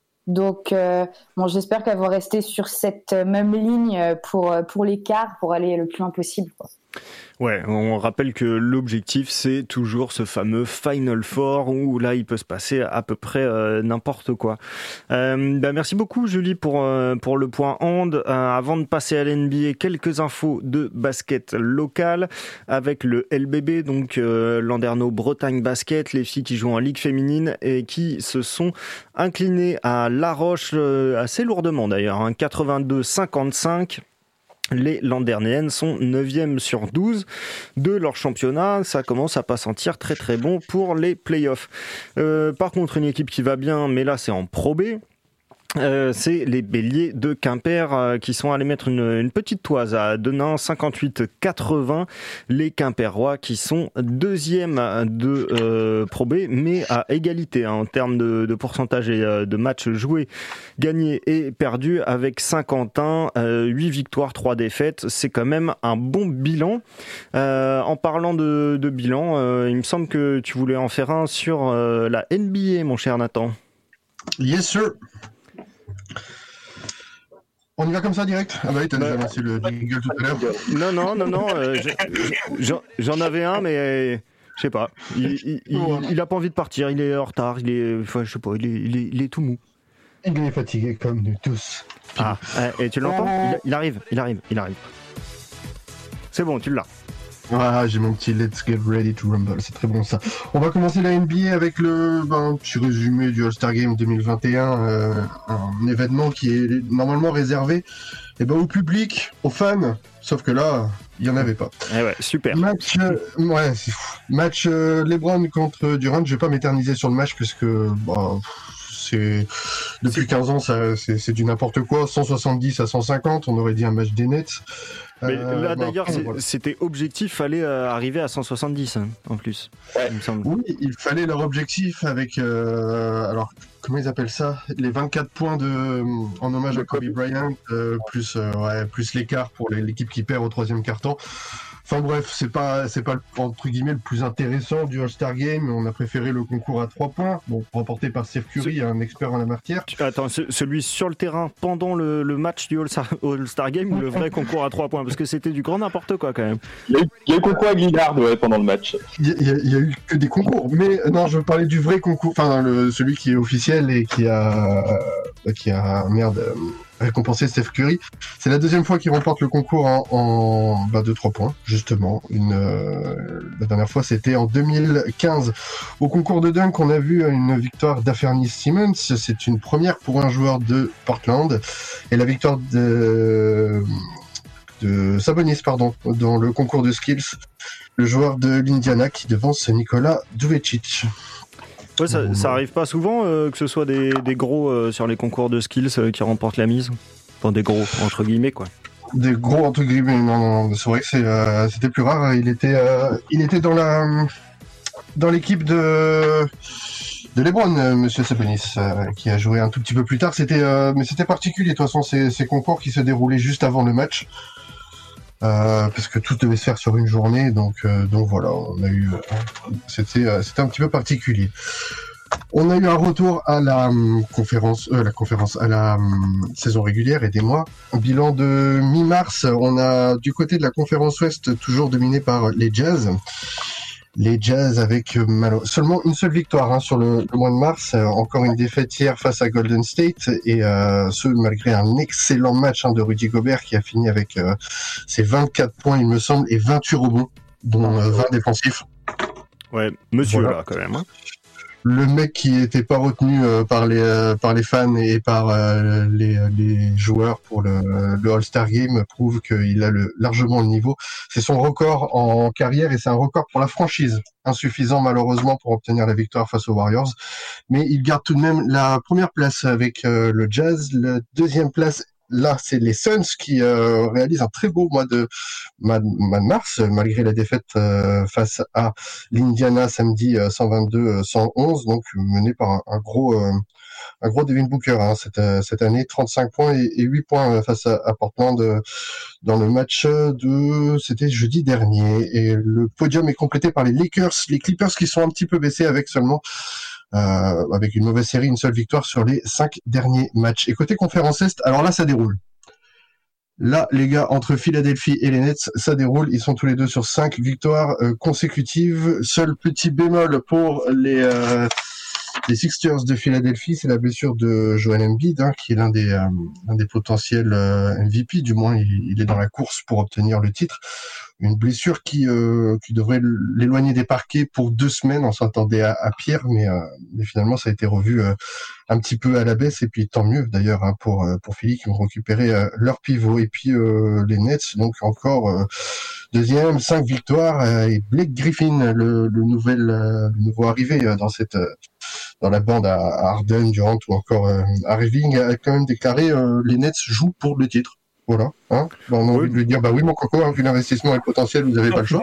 Donc euh, bon, j'espère qu'elles vont rester sur cette même ligne pour, pour l'écart, pour aller le plus loin possible, quoi. Ouais, on rappelle que l'objectif, c'est toujours ce fameux Final Four où là, il peut se passer à peu près euh, n'importe quoi. Euh, bah, merci beaucoup, Julie, pour, euh, pour le point hand. Euh, avant de passer à l'N B A, quelques infos de basket local avec le L B B, donc euh, Landerneau Bretagne Basket, les filles qui jouent en Ligue féminine et qui se sont inclinées à La Roche, euh, assez lourdement d'ailleurs, hein, quatre-vingt-deux cinquante-cinq. Les Landernéennes sont neuvième sur douze de leur championnat. Ça commence à pas sentir très très bon pour les playoffs. Euh, par contre, une équipe qui va bien, mais là c'est en Pro B. Euh, c'est les Béliers de Quimper euh, qui sont allés mettre une, une petite toise à Denain, cinquante-huit quatre-vingts. Les Quimperois qui sont deuxième de euh, Pro B, mais à égalité hein, en termes de, de pourcentage et euh, de matchs joués, gagnés et perdus, avec Saint-Quentin, euh, huit victoires, trois défaites. C'est quand même un bon bilan. Euh, en parlant de, de bilan, euh, il me semble que tu voulais en faire un sur euh, la N B A, mon cher Nathan. Yes, sir. On y va comme ça direct? Ah bah oui, t'as déjà lancé le jingle tout à l'heure. Non, non, non, non. Euh, je, j'en, j'en avais un, mais euh, je sais pas. Il, il, il, il a pas envie de partir. Il est en retard. Il est, enfin, je sais pas. Il est, il est, il est tout mou. Il est fatigué comme nous tous. Ah, et tu l'entends? il, il arrive, il arrive, il arrive. C'est bon, tu l'as. Ah, j'ai mon petit Let's Get Ready to Rumble, c'est très bon ça. On va commencer la N B A avec le ben, petit résumé du All-Star Game deux mille vingt et un, euh, un événement qui est normalement réservé eh ben, au public, aux fans, sauf que là, il n'y en avait pas. Eh ouais, super. Match, euh, ouais, c'est fou. Match euh, LeBron contre Durant, je vais pas m'éterniser sur le match parce que bah, c'est depuis quinze ans, ça, c'est, c'est du n'importe quoi, cent soixante-dix à cent cinquante, on aurait dit un match des Nets. Mais euh, là, bah, d'ailleurs, après, c'est, voilà. c'était objectif, fallait euh, arriver à cent soixante-dix hein, en plus. Ouais. Il me semble. Oui, il fallait leur objectif avec, euh, alors, comment ils appellent ça? Les vingt-quatre points de, en hommage à Kobe Bryant, euh, plus, euh, ouais, plus l'écart pour les, l'équipe qui perd au troisième quart-temps. Enfin bref, c'est pas, c'est pas le, entre guillemets le plus intéressant du All-Star Game. On a préféré le concours à trois points, bon, remporté par Steph Curry, un expert en la matière. Attends, ce, celui sur le terrain pendant le, le match du All-Star, All-Star Game ou le vrai concours à trois points? Parce que c'était du grand n'importe quoi quand même. Il y a eu, il y a eu concours à Lillard ouais, pendant le match. Il y, a, il, y a, il y a eu que des concours, mais non, je veux parler du vrai concours, enfin le, celui qui est officiel et qui a, euh, qui a merde. Euh, récompensé Steph Curry. C'est la deuxième fois qu'il remporte le concours en, en bah, de trois points, justement. Une, euh, la dernière fois, c'était en deux mille quinze. Au concours de dunk, on a vu une victoire d'Afernis Simmons. C'est une première pour un joueur de Portland. Et la victoire de, de Sabonis, pardon, dans le concours de skills. Le joueur de l'Indiana qui devance Nikola Duvecic. Ouais, ça, ça arrive pas souvent euh, que ce soit des, des gros euh, sur les concours de skills euh, qui remportent la mise. Enfin, des gros, entre guillemets, quoi. Des gros, entre guillemets, non, non, c'est vrai que c'est, euh, c'était plus rare. Il était, euh, il était dans la, dans l'équipe de, de LeBron, euh, Monsieur Sabonis, euh, qui a joué un tout petit peu plus tard. C'était, euh, mais c'était particulier. De toute façon, ces, ces concours qui se déroulaient juste avant le match. Euh, parce que tout devait se faire sur une journée, donc euh, donc voilà, on a eu, euh, c'était euh, c'était un petit peu particulier. On a eu un retour à la um, conférence, euh, la conférence, à la um, saison régulière, aidez-moi. Un bilan de mi-mars, on a du côté de la conférence Ouest toujours dominé par les Jazz. Les Jazz avec euh, malo- seulement une seule victoire hein, sur le, le mois de mars. Euh, encore une défaite hier face à Golden State et euh, ce malgré un excellent match hein, de Rudy Gobert qui a fini avec euh, ses vingt-quatre points, il me semble, et vingt-huit rebonds, dont euh, vingt défensifs. Ouais, monsieur Voilà. là quand même. Hein. Le mec qui n'était pas retenu euh, par les euh, par les fans et par euh, les les joueurs pour le, le All-Star Game prouve qu'il a le, largement le niveau. C'est son record en carrière et c'est un record pour la franchise. Insuffisant malheureusement pour obtenir la victoire face aux Warriors, mais il garde tout de même la première place avec euh, le Jazz. La deuxième place, là, c'est les Suns qui euh, réalisent un très beau mois de, mois de mois de mars, malgré la défaite euh, face à l'Indiana samedi euh, cent vingt-deux à cent onze, donc mené par un, un gros euh, un gros Devin Booker hein, cette, cette année, trente-cinq points et, et huit points face à, à Portland euh, dans le match de, c'était jeudi dernier. Et le podium est complété par les Lakers, les Clippers qui sont un petit peu baissés avec seulement Euh, avec une mauvaise série, une seule victoire sur les cinq derniers matchs. Et côté conférence Est, alors là, ça déroule. Là, les gars, entre Philadelphie et les Nets, ça déroule. Ils sont tous les deux sur cinq victoires euh, consécutives. Seul petit bémol pour les, euh, les Sixers de Philadelphie, c'est la blessure de Joel Embiid, hein, qui est l'un des, euh, l'un des potentiels euh, M V P. Du moins, il, il est dans la course pour obtenir le titre. Une blessure qui euh, qui devrait l'éloigner des parquets pour deux semaines. On s'attendait à, à pire, mais, euh, mais finalement ça a été revu euh, un petit peu à la baisse. Et puis tant mieux d'ailleurs hein, pour pour Philly qui ont récupéré euh, leur pivot. Et puis euh, les Nets donc encore euh, deuxième, cinq victoires. Euh, et Blake Griffin, le, le nouvel euh, le nouveau arrivé euh, dans cette euh, dans la bande à, à Harden, Durant ou encore euh, Irving a quand même déclaré euh, les Nets jouent pour le titre. Voilà, hein. Bah, on a envie de lui dire, bah oui, mon coco, hein, vu l'investissement et le potentiel, vous n'avez pas le choix.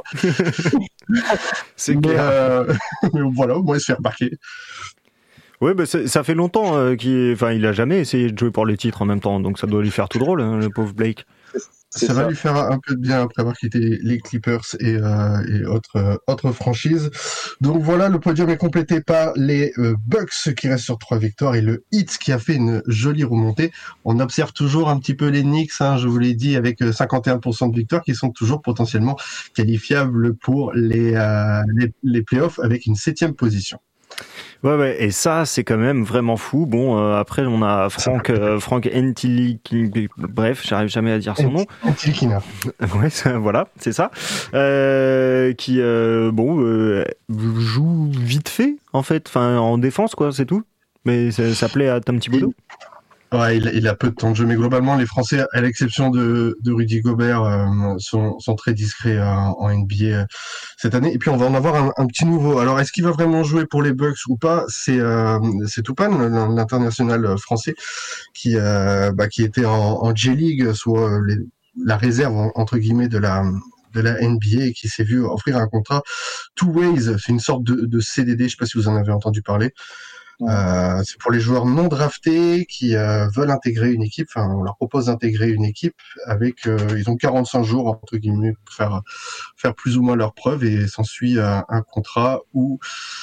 C'est mais, clair. euh, mais voilà, au moins il se fait remarquer. Oui, bah ça fait longtemps euh, qu'il, enfin, il a jamais essayé de jouer pour le titre en même temps, donc ça doit lui faire tout drôle, hein, le pauvre Blake. Ça, ça va lui faire un peu de bien après avoir quitté les Clippers et, euh, et autres, euh, autres franchises. Donc voilà, le podium est complété par les euh, Bucks qui restent sur trois victoires et le Heat qui a fait une jolie remontée. On observe toujours un petit peu les Knicks, hein, je vous l'ai dit, avec cinquante et un pour cent de victoires qui sont toujours potentiellement qualifiables pour les, euh, les, les playoffs avec une septième position. Ouais, ouais, et ça, c'est quand même vraiment fou. Bon, euh, après, on a Frank, euh, Frank Ntili, bref, j'arrive jamais à dire son nom. Ntilikina. Ouais, ça, voilà, c'est ça. Euh, qui, euh, bon, euh, joue vite fait, en fait, enfin, en défense, quoi, c'est tout. Mais ça, ça plaît à Tom Thibodeau. Ouais, il, il a peu de temps de jeu, mais globalement, les Français, à l'exception de, de Rudy Gobert, euh, sont, sont très discrets euh, en N B A euh, cette année. Et puis, on va en avoir un, un petit nouveau. Alors, est-ce qu'il va vraiment jouer pour les Bucks ou pas? C'est euh, c'est Toupane, l'international français, qui euh, bah, qui était en, en J-League, soit les, la réserve entre guillemets de la de la N B A, et qui s'est vu offrir un contrat two ways. C'est une sorte de, de C D D. Je sais pas si vous en avez entendu parler. Euh, c'est pour les joueurs non draftés qui euh, veulent intégrer une équipe. Enfin, on leur propose d'intégrer une équipe avec. Euh, ils ont quarante-cinq jours entre guillemets pour faire faire plus ou moins leurs preuves et s'ensuit un, un contrat ou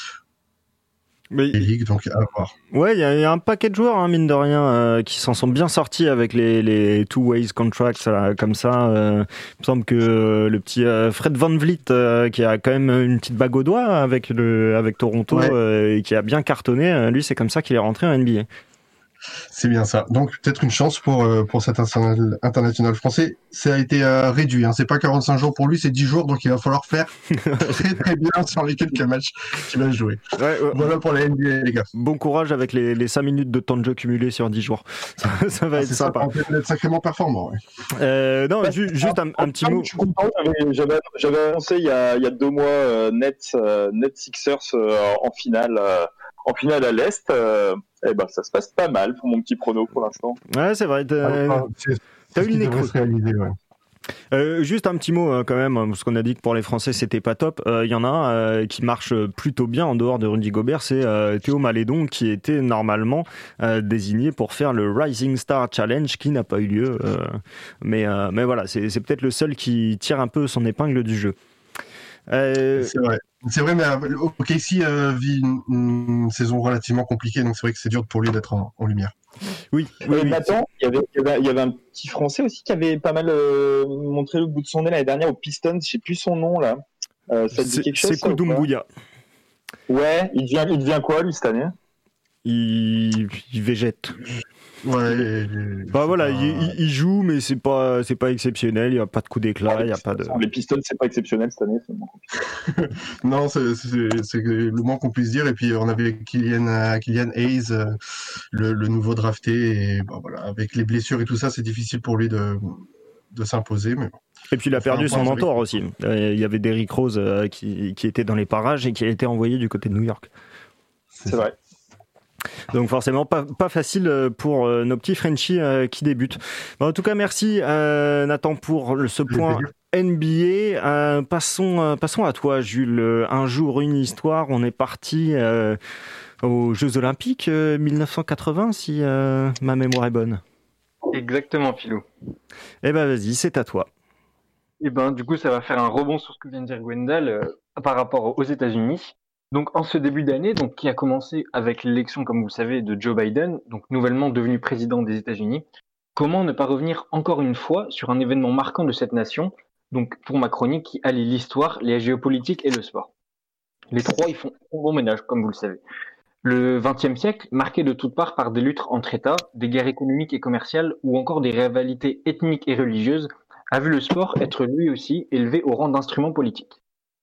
Mais... les ligues. Donc à voir. Ouais, il y, y a un paquet de joueurs, hein, mine de rien, euh, qui s'en sont bien sortis avec les, les two-ways contracts euh, comme ça. Euh, il me semble que euh, le petit euh, Fred VanVleet, euh, qui a quand même une petite bague au doigt avec le avec Toronto, ouais. euh, et qui a bien cartonné, euh, lui, c'est comme ça qu'il est rentré en N B A. C'est bien ça. Donc peut-être une chance pour euh, pour cet international, international français. Ça a été euh, réduit. Hein. C'est pas quarante-cinq jours pour lui, c'est dix jours. Donc il va falloir faire très très bien sur les quelques matchs qu'il va jouer. Ouais, ouais. Voilà pour la N B A, les gars. Bon courage avec les, les cinq minutes de temps de jeu cumulés sur dix jours. Ça, ça va ah, être c'est sympa. Ça va être sacrément performant. Ouais. Euh, non, ju- juste un, un petit mot. Je suis content. J'avais, j'avais, j'avais annoncé il y a il y a deux mois euh, Nets euh, Nets Sixers euh, en finale. Euh, En finale à l'Est, euh, eh ben, ça se passe pas mal pour mon petit prono pour l'instant. Ouais, c'est vrai. T'as, ah, c'est, t'as eu le nez creux. Ouais. Euh, juste un petit mot euh, quand même, parce qu'on a dit que pour les Français c'était pas top. Il euh, y en a un euh, qui marche plutôt bien en dehors de Rudy Gobert, c'est euh, Théo Malédon qui était normalement euh, désigné pour faire le Rising Star Challenge qui n'a pas eu lieu. Euh, mais, euh, mais voilà, c'est, c'est peut-être le seul qui tire un peu son épingle du jeu. Euh... C'est vrai. C'est vrai, mais euh, O K C euh, vit une, une saison relativement compliquée, donc c'est vrai que c'est dur pour lui d'être en, en lumière. Oui, oui, euh, oui. Nathan, il y, avait, il, y avait, il y avait un petit Français aussi qui avait pas mal euh, montré le bout de son nez l'année dernière au Pistons, je sais plus son nom là. Euh, ça te dit quelque chose? C'est Koudoumbouya. Ouais, il devient, il devient quoi lui cette année? il... il végète. Ouais. Et... Bah voilà, pas... il, il joue, mais c'est pas, c'est pas exceptionnel. Il y a pas de coup d'éclat, il y a pas de. Les Pistons, c'est pas exceptionnel cette année. C'est non, c'est, c'est, c'est le moins qu'on puisse dire. Et puis on avait Kylian, Kylian Hayes, le, le nouveau drafté, et bah, voilà, avec les blessures et tout ça, c'est difficile pour lui de, de s'imposer. Mais bon. Et puis il a perdu son mentor aussi. Il y avait Derrick Rose qui, qui était dans les parages et qui a été envoyé du côté de New York. C'est, c'est vrai. Donc forcément pas, pas facile pour euh, nos petits Frenchies euh, qui débutent. Bon, en tout cas merci euh, Nathan pour ce point N B A. Euh, passons, euh, passons à toi Jules. Un jour une histoire, on est parti euh, aux Jeux Olympiques euh, dix-neuf cent quatre-vingts si euh, ma mémoire est bonne. Exactement Philou. Eh ben vas-y, c'est à toi. Et ben du coup ça va faire un rebond sur ce que vient de dire Gwendal euh, par rapport aux États-Unis. Donc, en ce début d'année, donc, qui a commencé avec l'élection, comme vous le savez, de Joe Biden, donc nouvellement devenu président des États-Unis, comment ne pas revenir encore une fois sur un événement marquant de cette nation, donc pour ma chronique qui allie l'histoire, la géopolitique et le sport. Les trois, ils font un bon ménage, comme vous le savez. Le vingtième siècle, marqué de toutes parts par des luttes entre États, des guerres économiques et commerciales, ou encore des rivalités ethniques et religieuses, a vu le sport être lui aussi élevé au rang d'instrument politique.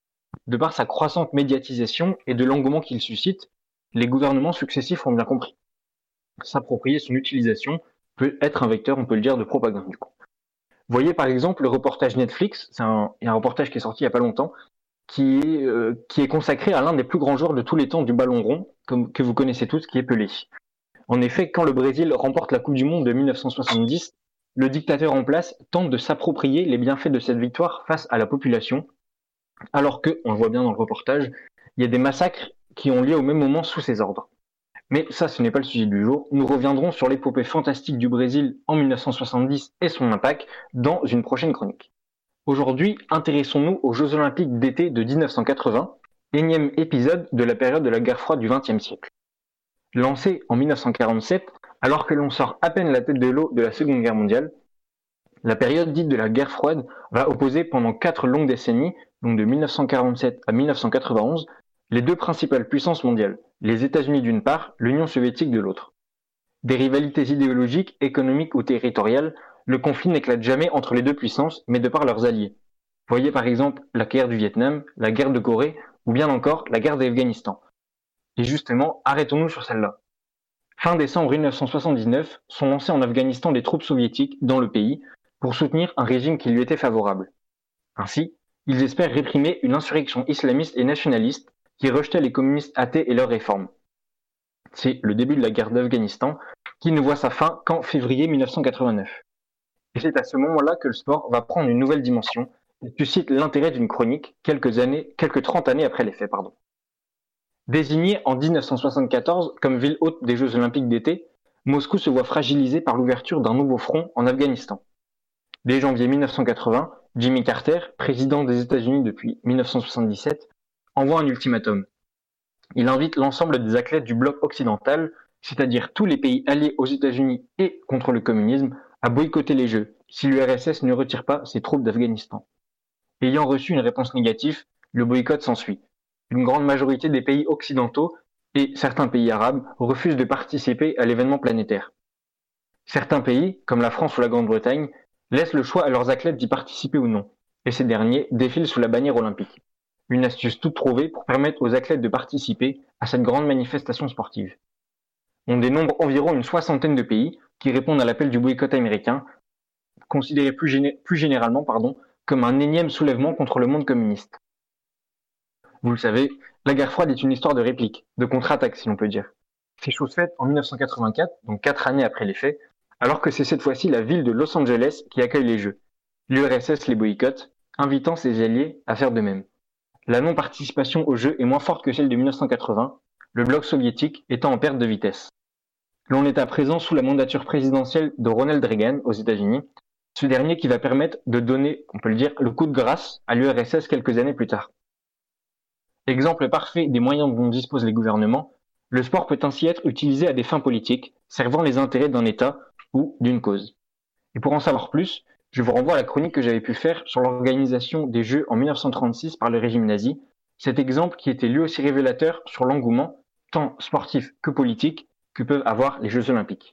De par sa croissante médiatisation et de l'engouement qu'il suscite, les gouvernements successifs ont bien compris. S'approprier son utilisation peut être un vecteur, on peut le dire, de propagande. Du coup. Voyez par exemple le reportage Netflix, c'est un, il y a un reportage qui est sorti il n'y a pas longtemps, qui est, euh, qui est consacré à l'un des plus grands joueurs de tous les temps du ballon rond, comme, que vous connaissez tous, qui est Pelé. En effet, quand le Brésil remporte la Coupe du Monde de dix-neuf cent soixante-dix, le dictateur en place tente de s'approprier les bienfaits de cette victoire face à la population, alors que, on le voit bien dans le reportage, il y a des massacres qui ont lieu au même moment sous ses ordres. Mais ça, ce n'est pas le sujet du jour. Nous reviendrons sur l'épopée fantastique du Brésil en dix-neuf cent soixante-dix et son impact dans une prochaine chronique. Aujourd'hui, intéressons-nous aux Jeux Olympiques d'été de dix-neuf cent quatre-vingts, énième épisode de la période de la guerre froide du vingtième siècle. Lancé en dix-neuf cent quarante-sept, alors que l'on sort à peine la tête de l'eau de la Seconde Guerre mondiale, la période dite de la guerre froide va opposer pendant quatre longues décennies, donc de dix-neuf cent quarante-sept à dix-neuf cent quatre-vingt-onze, les deux principales puissances mondiales, les États-Unis d'une part, l'Union soviétique de l'autre. Des rivalités idéologiques, économiques ou territoriales, le conflit n'éclate jamais entre les deux puissances, mais de par leurs alliés. Voyez par exemple la guerre du Vietnam, la guerre de Corée, ou bien encore la guerre d'Afghanistan. Et justement, arrêtons-nous sur celle-là. Fin décembre dix-neuf cent soixante-dix-neuf, sont lancées en Afghanistan des troupes soviétiques dans le pays pour soutenir un régime qui lui était favorable. Ainsi, ils espèrent réprimer une insurrection islamiste et nationaliste qui rejetait les communistes athées et leurs réformes. C'est le début de la guerre d'Afghanistan qui ne voit sa fin qu'en février dix-neuf cent quatre-vingt-neuf. Et c'est à ce moment-là que le sport va prendre une nouvelle dimension et suscite l'intérêt d'une chronique quelques années, quelques trente années après les faits, pardon. Désignée en dix-neuf cent soixante-quatorze comme ville hôte des Jeux Olympiques d'été, Moscou se voit fragilisé par l'ouverture d'un nouveau front en Afghanistan. Dès janvier dix-neuf cent quatre-vingts, Jimmy Carter, président des États-Unis depuis dix-neuf cent soixante-dix-sept, envoie un ultimatum. Il invite l'ensemble des athlètes du bloc occidental, c'est-à-dire tous les pays alliés aux États-Unis et contre le communisme, à boycotter les Jeux, si l'U R S S ne retire pas ses troupes d'Afghanistan. Ayant reçu une réponse négative, le boycott s'ensuit. Une grande majorité des pays occidentaux et certains pays arabes refusent de participer à l'événement planétaire. Certains pays, comme la France ou la Grande-Bretagne, laissent le choix à leurs athlètes d'y participer ou non, et ces derniers défilent sous la bannière olympique. Une astuce toute trouvée pour permettre aux athlètes de participer à cette grande manifestation sportive. On dénombre environ une soixantaine de pays qui répondent à l'appel du boycott américain, considéré plus, géné- plus généralement pardon, comme un énième soulèvement contre le monde communiste. Vous le savez, la guerre froide est une histoire de réplique, de contre-attaque si l'on peut dire. C'est chose faite en dix-neuf cent quatre-vingt-quatre, donc quatre années après les faits, alors que c'est cette fois-ci la ville de Los Angeles qui accueille les Jeux. L'U R S S les boycotte, invitant ses alliés à faire de même. La non-participation aux Jeux est moins forte que celle de dix-neuf cent quatre-vingts, le bloc soviétique étant en perte de vitesse. L'on est à présent sous la mandature présidentielle de Ronald Reagan aux États-Unis, ce dernier qui va permettre de donner, on peut le dire, le coup de grâce à l'U R S S quelques années plus tard. Exemple parfait des moyens dont disposent les gouvernements, le sport peut ainsi être utilisé à des fins politiques, servant les intérêts d'un État ou d'une cause. Et pour en savoir plus, je vous renvoie à la chronique que j'avais pu faire sur l'organisation des Jeux en dix-neuf cent trente-six par le régime nazi, cet exemple qui était lui aussi révélateur sur l'engouement, tant sportif que politique, que peuvent avoir les Jeux Olympiques.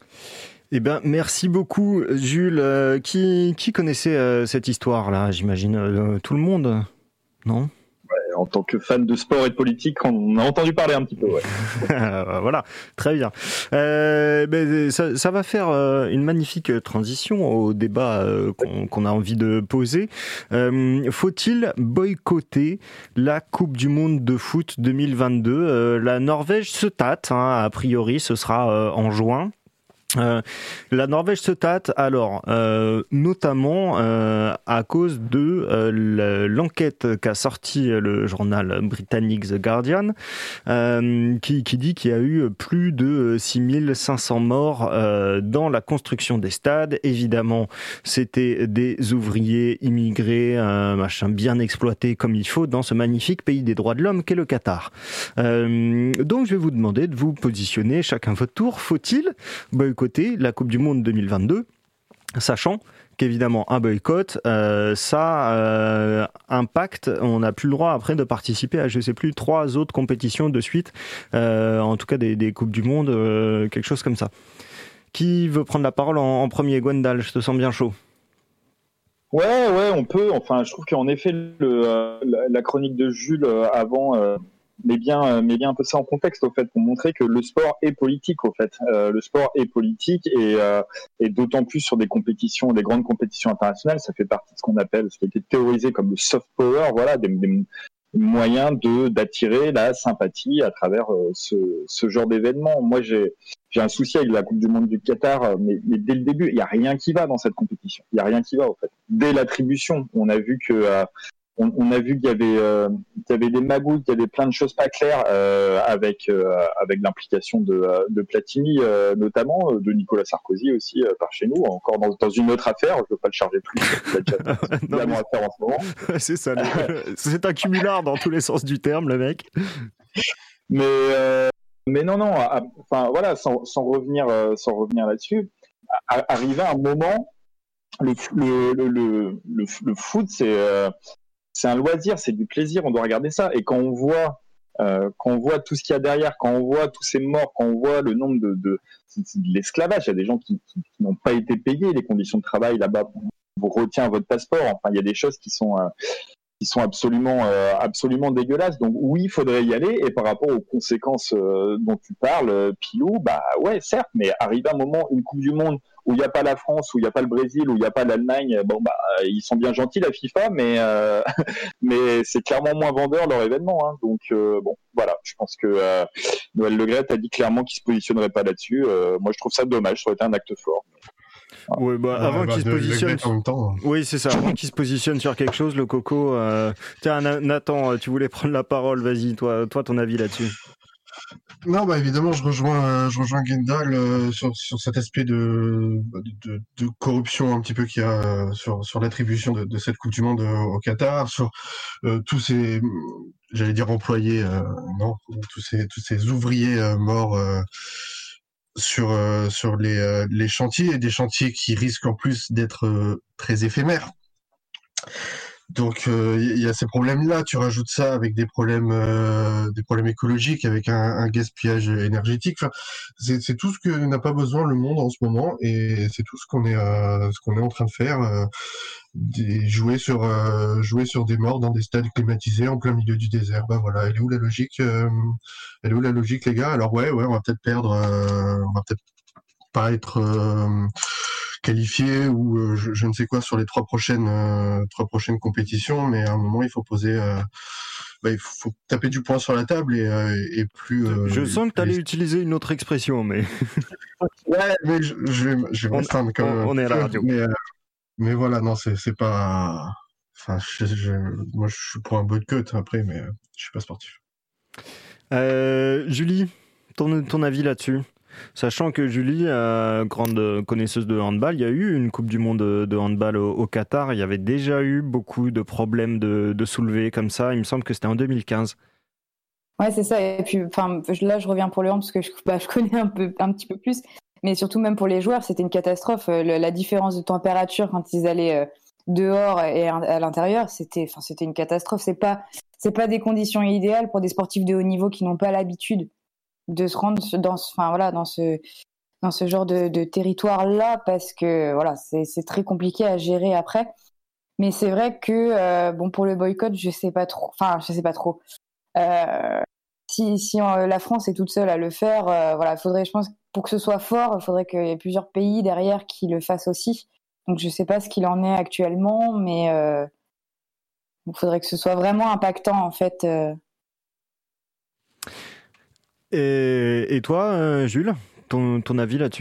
Eh ben, merci beaucoup, Jules. Euh, qui, qui connaissait euh, cette histoire-là? J'imagine euh, tout le monde, non? Ouais, en tant que fan de sport et de politique, on a entendu parler un petit peu, ouais. Voilà, très bien. Euh, ben, ça, ça va faire euh, une magnifique transition au débat euh, qu'on, qu'on a envie de poser. Euh, faut-il boycotter la Coupe du Monde de foot deux mille vingt-deux? euh, La Norvège se tâte, hein, a priori ce sera euh, en juin. Euh, la Norvège se tâte alors euh, notamment euh, à cause de euh, l'enquête qu'a sorti le journal britannique The Guardian euh, qui, qui dit qu'il y a eu plus de six mille cinq cents morts euh, dans la construction des stades. Évidemment, c'était des ouvriers immigrés, euh, machin bien exploités comme il faut dans ce magnifique pays des droits de l'homme qu'est le Qatar. Euh, donc je vais vous demander de vous positionner chacun votre tour. Faut-il boycotter la Coupe du Monde deux mille vingt-deux, sachant qu'évidemment un boycott, euh, ça euh, impacte, on n'a plus le droit après de participer à, je sais plus, trois autres compétitions de suite, euh, en tout cas des, des Coupes du Monde, euh, quelque chose comme ça. Qui veut prendre la parole en, en premier? Gwendal, je te sens bien chaud. Ouais, ouais, on peut. Enfin, je trouve qu'en effet, le, euh, la, la chronique de Jules euh, avant euh, met bien, met bien un peu ça en contexte, au fait, pour montrer que le sport est politique, au fait. Euh, le sport est politique et, euh, et d'autant plus sur des compétitions, des grandes compétitions internationales, ça fait partie de ce qu'on appelle, ce qui a été théorisé comme le soft power, voilà, des, des moyens de d'attirer la sympathie à travers euh, ce, ce genre d'événement. Moi, j'ai j'ai un souci avec la Coupe du Monde du Qatar, mais, mais dès le début, il y a rien qui va dans cette compétition. Il y a rien qui va, au fait. Dès l'attribution, on a vu que euh, on, on a vu qu'il y avait euh, qu'il y avait des magouilles, qu'il y avait plein de choses pas claires euh, avec euh, avec l'implication de, de Platini euh, notamment, de Nicolas Sarkozy aussi euh, par chez nous, encore dans, dans une autre affaire. Je veux pas le charger plus. Il a déjà évidemment à faire en ce moment. C'est ça. Le... C'est un cumulard dans tous les sens du terme, le mec. Mais euh, mais non non. À, enfin voilà, sans, sans revenir euh, sans revenir là-dessus, à, arrivé à un moment, le le le le, le, le foot c'est euh, c'est un loisir, c'est du plaisir, on doit regarder ça. Et quand on voit, euh, quand on voit tout ce qu'il y a derrière, quand on voit tous ces morts, quand on voit le nombre de, de, de, de l'esclavage, il y a des gens qui, qui, qui n'ont pas été payés, les conditions de travail là-bas vous retient votre passeport. Enfin, il y a des choses qui sont euh, qui sont absolument euh, absolument dégueulasses. Donc oui, il faudrait y aller. Et par rapport aux conséquences euh, dont tu parles, Pilou, bah ouais, certes, mais arrive un moment, une Coupe du Monde où il n'y a pas la France, où il n'y a pas le Brésil, où il n'y a pas l'Allemagne, bon bah ils sont bien gentils la FIFA, mais euh, mais c'est clairement moins vendeur leur événement. Hein. Donc euh, bon, voilà, je pense que euh, Noël Le Graët a dit clairement qu'il se positionnerait pas là-dessus. Euh, moi, je trouve ça dommage. Ça aurait été un acte fort. Ouais, bah, Ouais, avant bah, qu'il se de- positionne. de- en même temps. Oui, c'est ça. Avant qu'il se positionne sur quelque chose, le Coco. Euh... Tiens, Na- Nathan, tu voulais prendre la parole. Vas-y, toi, toi, ton avis là-dessus. Non, bah évidemment, je rejoins, euh, je rejoins Gendal euh, sur, sur cet aspect de, de, de corruption un petit peu qu'il y a euh, sur, sur l'attribution de, de cette Coupe du Monde euh, au Qatar, sur euh, tous ces, j'allais dire employés, euh, non, tous ces, tous ces ouvriers euh, morts euh, sur, euh, sur les, euh, les chantiers, et des chantiers qui risquent en plus d'être euh, très éphémères. Donc il euh, y, y a ces problèmes-là. Tu rajoutes ça avec des problèmes, euh, des problèmes écologiques, avec un, un gaspillage énergétique. Enfin, c'est, c'est tout ce que n'a pas besoin le monde en ce moment, et c'est tout ce qu'on est, euh, ce qu'on est en train de faire. Euh, des, jouer sur, euh, jouer sur des morts dans des stades climatisés en plein milieu du désert. Bah voilà, elle est où la logique euh, Elle est où la logique, les gars? Alors ouais, ouais, on va peut-être perdre, euh, on va peut-être pas être euh, qualifié ou euh, je, je ne sais quoi sur les trois prochaines euh, trois prochaines compétitions, mais à un moment il faut poser, euh, bah, il faut, faut taper du poing sur la table et, euh, et plus. Euh, Je sens que tu allais plus- utiliser une autre expression, mais. Ouais, mais je, je vais, je vais On- m'astreindre quand on- même. on est à la radio. Mais, euh, mais voilà, non, c'est c'est pas. Enfin, je, je- moi je suis pour un boycott après, mais euh, je suis pas sportif. Euh, Julie, ton, ton avis là-dessus? Sachant que Julie, euh, grande connaisseuse de handball, il y a eu une Coupe du Monde de, de handball au, au Qatar. Il y avait déjà eu beaucoup de problèmes de, de soulevés comme ça. Il me semble que c'était en deux mille quinze. Ouais, c'est ça. Et puis, enfin, là, je reviens pour le hand parce que je, bah, je connais un peu, un petit peu plus. Mais surtout, même pour les joueurs, c'était une catastrophe. Le, la différence de température quand ils allaient euh, dehors et à l'intérieur, c'était, enfin, c'était une catastrophe. C'est pas, c'est pas des conditions idéales pour des sportifs de haut niveau qui n'ont pas l'habitude de se rendre dans, enfin voilà, dans ce, dans ce genre de, de territoire-là, parce que voilà, c'est, c'est très compliqué à gérer après. Mais c'est vrai que euh, bon, pour le boycott, je sais pas trop. Enfin, je sais pas trop. Euh, si si on, la France est toute seule à le faire, euh, voilà, faudrait, je pense, pour que ce soit fort, il faudrait qu'il y ait plusieurs pays derrière qui le fassent aussi. Donc je sais pas ce qu'il en est actuellement, mais euh, il faudrait que ce soit vraiment impactant en fait. Euh. Et, et toi, euh, Jules, ton, ton avis là-dessus ?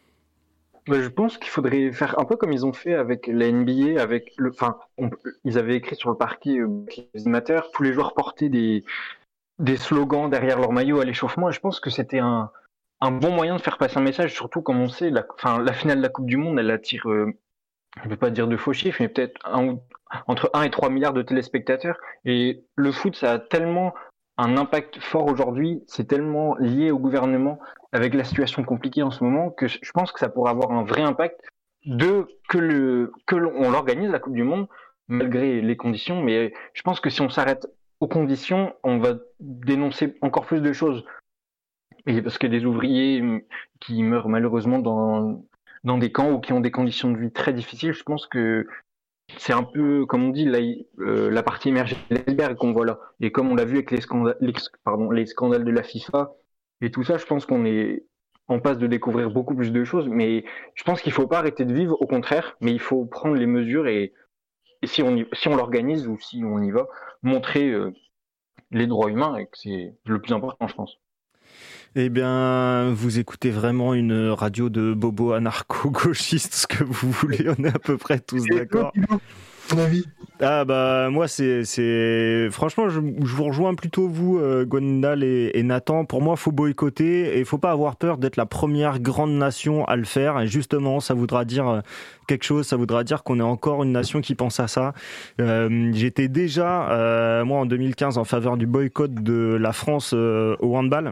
Bah, je pense qu'il faudrait faire un peu comme ils ont fait avec la N B A, avec le, enfin, on, ils avaient écrit sur le parquet euh, les animateurs, tous les joueurs portaient des des slogans derrière leur maillot à l'échauffement. Et je pense que c'était un un bon moyen de faire passer un message, surtout comme on sait, la, enfin, la finale de la Coupe du Monde, elle attire, euh, je ne vais pas dire de faux chiffres, mais peut-être un, entre un et trois milliards de téléspectateurs. Et le foot, ça a tellement un impact fort aujourd'hui, c'est tellement lié au gouvernement avec la situation compliquée en ce moment que je pense que ça pourrait avoir un vrai impact de que le que l'on l'organise la Coupe du Monde malgré les conditions. Mais je pense que si on s'arrête aux conditions, on va dénoncer encore plus de choses. Et parce que des ouvriers qui meurent malheureusement dans dans des camps ou qui ont des conditions de vie très difficiles, je pense que c'est un peu, comme on dit, la, euh, la partie émergée de l'iceberg qu'on voit là. Et comme on l'a vu avec les scandales, les, pardon, les scandales de la FIFA et tout ça, je pense qu'on est en passe de découvrir beaucoup plus de choses. Mais je pense qu'il ne faut pas arrêter de vivre, au contraire, mais il faut prendre les mesures et, et si on y, si on l'organise ou si on y va, montrer euh, les droits humains et que c'est le plus important, je pense. Eh bien, vous écoutez vraiment une radio de bobos anarcho-gauchistes, ce que vous voulez, on est à peu près tous d'accord. Ton avis ? Ah bah moi c'est c'est franchement je, je vous rejoins plutôt vous euh, Gwendal et, et Nathan. Pour moi faut boycotter et faut pas avoir peur d'être la première grande nation à le faire, et justement ça voudra dire quelque chose, ça voudra dire qu'on est encore une nation qui pense à ça. Euh, j'étais déjà euh, moi en deux mille quinze en faveur du boycott de la France euh, au handball.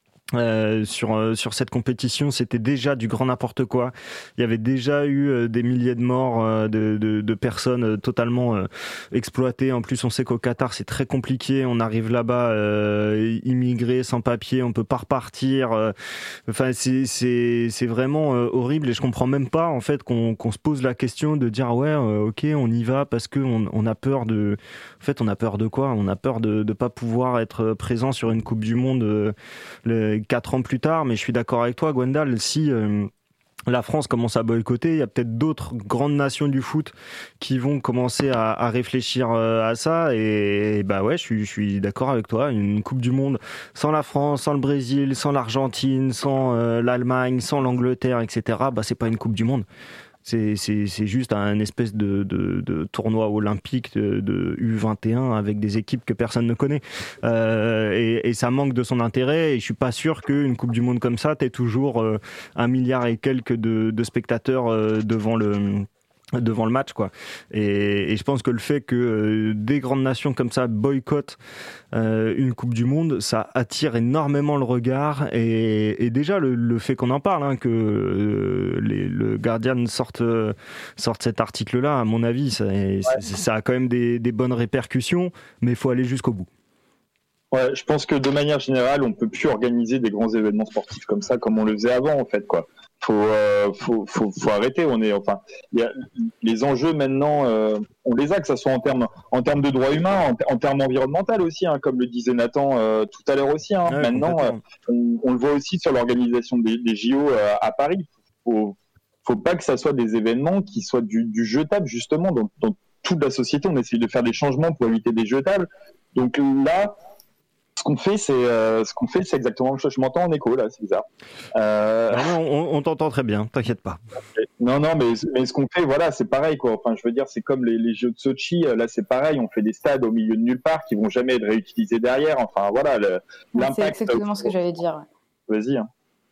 Euh, sur euh, sur cette compétition, c'était déjà du grand n'importe quoi. Il y avait déjà eu euh, des milliers de morts, euh, de, de de personnes euh, totalement euh, exploitées. En plus, on sait qu'au Qatar, c'est très compliqué. On arrive là-bas euh, immigré, sans papier, on peut pas repartir. Euh, enfin, c'est c'est c'est vraiment euh, horrible, et je comprends même pas en fait qu'on qu'on se pose la question de dire ouais, euh, ok, on y va parce que on on a peur de. En fait, on a peur de quoi ? On a peur de de pas pouvoir être présent sur une Coupe du Monde. Euh, le, quatre ans plus tard, mais je suis d'accord avec toi, Gwendal, si euh, la France commence à boycotter, il y a peut-être d'autres grandes nations du foot qui vont commencer à, à réfléchir euh, à ça, et, et bah ouais, je suis, je suis d'accord avec toi, une Coupe du Monde sans la France, sans le Brésil, sans l'Argentine, sans euh, l'Allemagne, sans l'Angleterre, et cetera, bah c'est pas une Coupe du Monde. C'est, c'est, c'est juste un espèce de, de, de tournoi olympique de, de U vingt et un avec des équipes que personne ne connaît. Euh, et, et ça manque de son intérêt. Et je suis pas sûr qu'une Coupe du Monde comme ça, t'aies toujours euh, un milliard et quelques de, de spectateurs euh, devant le... devant le match, quoi. Et, et je pense que le fait que euh, des grandes nations comme ça boycottent euh, une Coupe du Monde, ça attire énormément le regard, et, et déjà le, le fait qu'on en parle, hein, que euh, les, le Guardian sorte euh, sorte cet article-là, à mon avis, ça, ouais. ça a quand même des, des bonnes répercussions, mais il faut aller jusqu'au bout. Ouais, je pense que de manière générale, on peut plus organiser des grands événements sportifs comme ça, comme on le faisait avant, en fait, quoi. Faut, euh, faut, faut, faut arrêter. On est, enfin, il y a les enjeux maintenant, euh, on les a, que ça soit en termes, en termes de droits humains, en, en termes environnementaux aussi, hein, comme le disait Nathan euh, tout à l'heure aussi. Hein. Ouais, maintenant, euh, on, on le voit aussi sur l'organisation des, des J O euh, à Paris. Faut, faut pas que ça soit des événements qui soient du, du jetable, justement. Dans, dans toute la société, on essaye de faire des changements pour éviter des jetables. Donc là. Ce qu'on fait, c'est euh, ce qu'on fait, c'est exactement le chose. Je m'entends en écho là, c'est bizarre. Euh... Non, on, on t'entend très bien, t'inquiète pas. Non, non, mais mais ce qu'on fait, voilà, c'est pareil quoi. Enfin, je veux dire, c'est comme les, les Jeux de Sochi. Là, c'est pareil. On fait des stades au milieu de nulle part qui vont jamais être réutilisés derrière. Enfin, voilà, le, l'impact. C'est exactement ce que j'allais dire. Vas-y. Hein.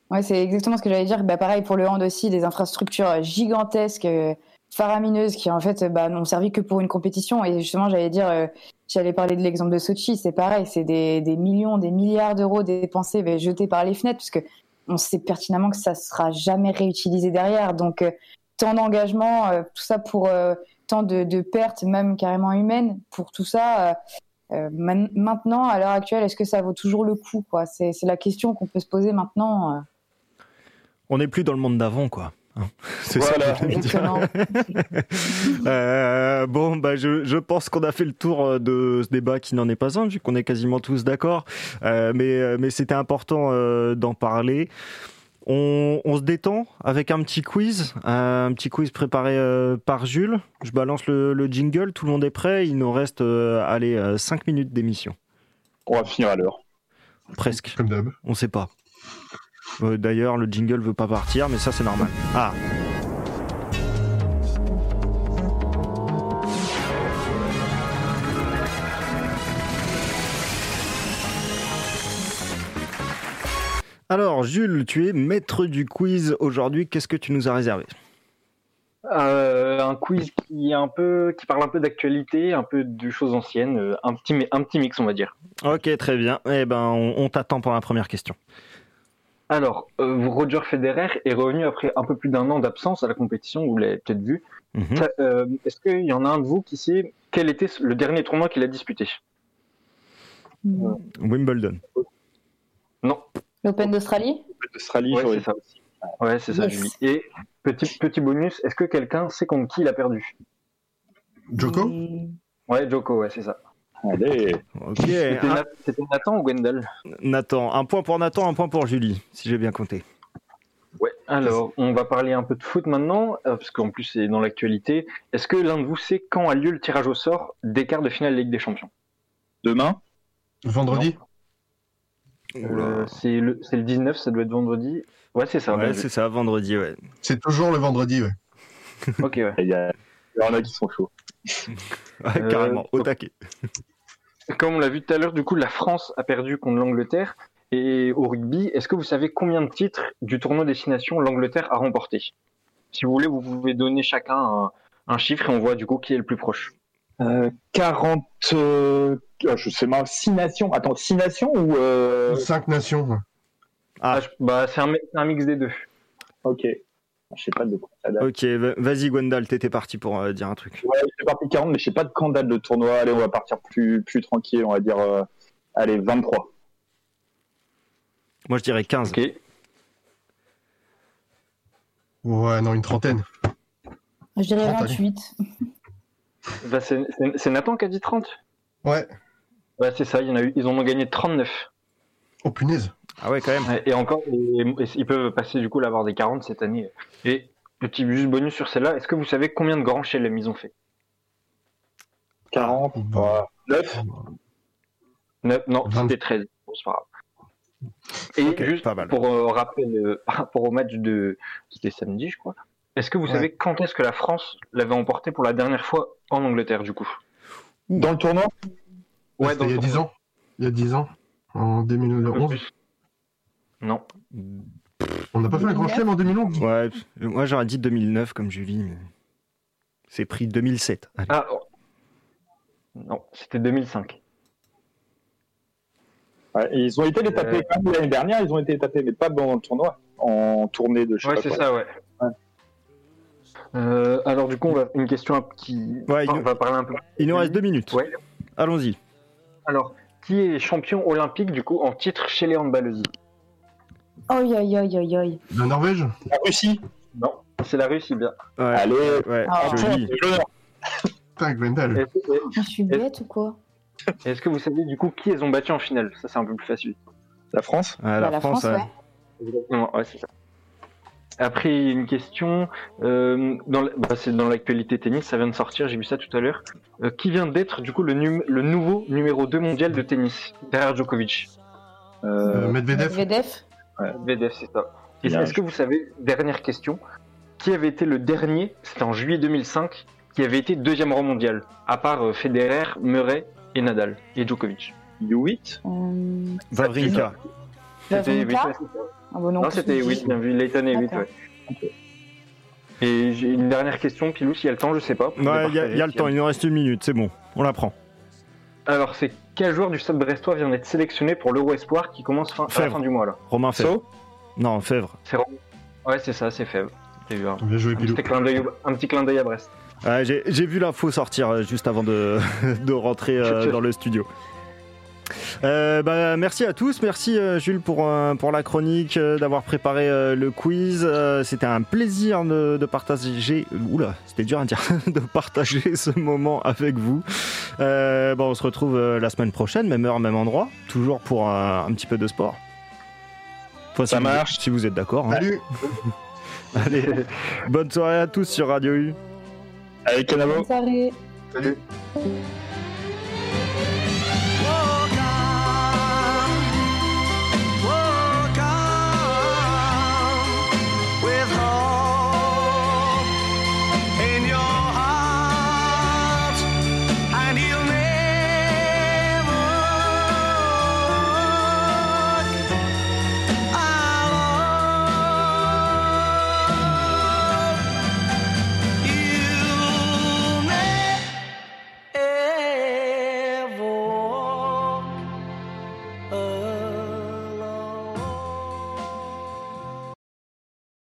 Ouais, c'est exactement ce que j'allais dire. Bah, pareil pour le hand aussi, des infrastructures gigantesques, euh, faramineuses, qui en fait bah, n'ont servi que pour une compétition. Et justement, j'allais dire, euh, j'allais parler de l'exemple de Sochi, c'est pareil, c'est des, des millions, des milliards d'euros dépensés, bah, jetés par les fenêtres, puisque on sait pertinemment que ça sera jamais réutilisé derrière. Donc, euh, tant d'engagement, euh, tout ça pour euh, tant de, de pertes, même carrément humaines, pour tout ça. Euh, euh, man- maintenant, à l'heure actuelle, est-ce que ça vaut toujours le coup, quoi ? C'est, c'est la question qu'on peut se poser maintenant. Euh. On n'est plus dans le monde d'avant, quoi. C'est Voilà. ça que je veux dire. euh, bon, bah, je, je pense qu'on a fait le tour de ce débat qui n'en est pas un, vu qu'on est quasiment tous d'accord. Euh, mais, mais c'était important euh, d'en parler. On, on se détend avec un petit quiz, un petit quiz préparé euh, par Jules. Je balance le, le jingle, tout le monde est prêt. Il nous reste, euh, allez, euh, cinq minutes d'émission. On va finir à l'heure. Presque. Comme d'hab. On sait pas. Euh, d'ailleurs, le jingle veut pas partir, mais ça c'est normal. Ah. Alors, Jules, tu es maître du quiz aujourd'hui. Qu'est-ce que tu nous as réservé ? Euh, un quiz qui est un peu, qui parle un peu d'actualité, un peu de choses anciennes, euh, un petit, un petit mix, on va dire. Ok, très bien. Eh ben, on, on t'attend pour la première question. Alors, euh, Roger Federer est revenu après un peu plus d'un an d'absence à la compétition, vous l'avez peut-être vu. Mhm. Ça, euh, est-ce qu'il y en a un de vous qui sait quel était le dernier tournoi qu'il a disputé ? Wimbledon. Non. L'Open d'Australie ? Australie, Ouais, j'aurais c'est ça. dit. Ouais, c'est ça, Yes. Julie. Et petit, petit bonus, est-ce que quelqu'un sait contre qui il a perdu ? Joko Hmm. Ouais, Joko, ouais, c'est ça. Allez. Ok. C'était, Un- Na- c'était Nathan ou Gwendal ? Nathan, un point pour Nathan, un point pour Julie, si j'ai bien compté. Ouais. Alors, on va parler un peu de foot maintenant, euh, parce qu'en plus c'est dans l'actualité. Est-ce que l'un de vous sait quand a lieu le tirage au sort des quarts de finale Ligue des Champions ? Demain. Vendredi Euh, c'est, le, c'est le dix-neuf, ça doit être vendredi. Ouais, c'est ça. bien Ouais, vu. c'est ça, vendredi, ouais. C'est toujours le vendredi, ouais. Ok, ouais. Il y, a... il y en a qui sont chauds. Ouais, Euh, carrément, au donc- taquet. Comme on l'a vu tout à l'heure, du coup, la France a perdu contre l'Angleterre. Et au rugby, est-ce que vous savez combien de titres du tournoi Destination l'Angleterre a remporté ? Si vous voulez, vous pouvez donner chacun un, un chiffre et on voit du coup qui est le plus proche. Euh, quarante. Euh... ah, je sais pas, six nations. Attends, six nations ou. Euh... Cinq nations. ouais. Ah. Ah, je- bah, c'est un, mi- c'est un mix des deux. Ok. Je sais pas de quoi ça date. Ok, va- vas-y Gwendal, t'étais parti pour euh, dire un truc. Ouais, c'est parti quarante, mais je sais pas de quand date le tournoi. Allez, on va partir plus, plus tranquille. On va dire. Euh... Allez, vingt-trois. Moi je dirais quinze. Ok. Ouais, non, une trentaine. Je dirais trente, allez. vingt-huit. Bah, c'est, c'est, c'est Nathan qui a dit trente ? Ouais. Ouais, c'est ça, il y en a eu, ils en ont gagné trente-neuf. Oh, punaise. Ah ouais, quand même. Ouais, et encore, et- et ils peuvent passer du coup l'avoir des quarante cette année. Et petit juste bonus sur celle-là, est-ce que vous savez combien de grands chelem ils ont fait ? quarante. Bah, neuf. Neuf- Non, vingt. c'était treize. Bon, c'est pas grave. Et Ok, juste pas mal. pour euh, rappel euh, par rapport au match de. C'était samedi, je crois. Est-ce que vous Ouais. savez quand est-ce que la France l'avait emporté pour la dernière fois en Angleterre, du coup ? Dans le tournoi. Ouais, C'était il y a le dix tournoi. ans. Il y a dix ans. En deux mille Un peu onze. plus. Non. On n'a pas fait un grand chelem en deux mille onze. Ouais, moi j'aurais dit deux mille neuf comme Julie, mais c'est pris deux mille sept. Allez. Ah, oh. Non, c'était deux mille cinq. Ouais, et ils ont été les taper Euh. quand même l'année dernière. Ils ont été tapés, mais pas dans le tournoi. En tournée de. Je sais Ouais, pas c'est quoi. ça, ouais. Ouais. Euh, alors du coup, on va une question un- qui, Ouais, enfin, il- on va parler un peu. Il nous reste deux minutes. Ouais. Allons-y. Alors, qui est champion olympique du coup en titre chez les handballeuses ? Aïe, aïe, aïe, aïe, aïe. La Norvège. La Russie. Non, c'est la Russie, bien. Ouais, Allez. ouais, Ah, joli. Putain, Gwendal. Est-ce, est- Je suis bête ou quoi ? est-ce que vous savez du coup qui ils ont battu en finale ? Ça, c'est un peu plus facile. La France. Ah, Bah, la, France, ouais. ouais. Exactement, ouais, c'est ça. Après, une question, euh, dans la- bah, c'est dans l'actualité tennis, ça vient de sortir, j'ai vu ça tout à l'heure. Euh, qui vient d'être du coup le, num- le nouveau numéro deux mondial de tennis, derrière Djokovic ? Euh, Medvedev. Medvedev. Medvedev, c'est ça. Et Bien. est-ce que vous savez, dernière question, qui avait été le dernier, c'était en juillet deux mille cinq, qui avait été deuxième rang mondial, à part euh, Federer, Murray et Nadal, et Djokovic ? Hewitt. Euh, Wawrinka. C'était huit. Vavrinka Ouais, c'est ça. Ah bon, non, non, c'était huit, bien vu. Leighton est huit, D'accord. ouais. Et j'ai une dernière question, Pilou, s'il y a le temps, je sais pas. Ouais, il y, a- y a le temps, il nous reste une minute, c'est bon, on la prend. Alors, c'est quel joueur du Stade Brestois vient d'être sélectionné pour l'Euro Espoir qui commence fin, à la Fèvre. fin du mois là? Romain Fèvre. So Non, Fèvre. C'est Ro- Ouais, c'est ça, c'est Fèvre. J'ai vu un, Bien joué, un Pilou. petit clin d'œil au- un petit clin d'œil à Brest. Ouais, j'ai, j'ai vu l'info sortir euh, juste avant de, de rentrer euh, dans le studio. Euh, bah, merci à tous, merci euh, Jules pour, euh, pour la chronique, euh, d'avoir préparé euh, le quiz. Euh, c'était un plaisir de, de partager. Oula, c'était dur à dire, de partager ce moment avec vous. Euh, bah, on se retrouve euh, la semaine prochaine, même heure, même endroit, toujours pour euh, un petit peu de sport. Enfin, si Ça vous- marche. si vous êtes d'accord. hein. Salut. Allez, bonne soirée à tous sur Radio U. Avec Canavo. Bonne soirée. Salut.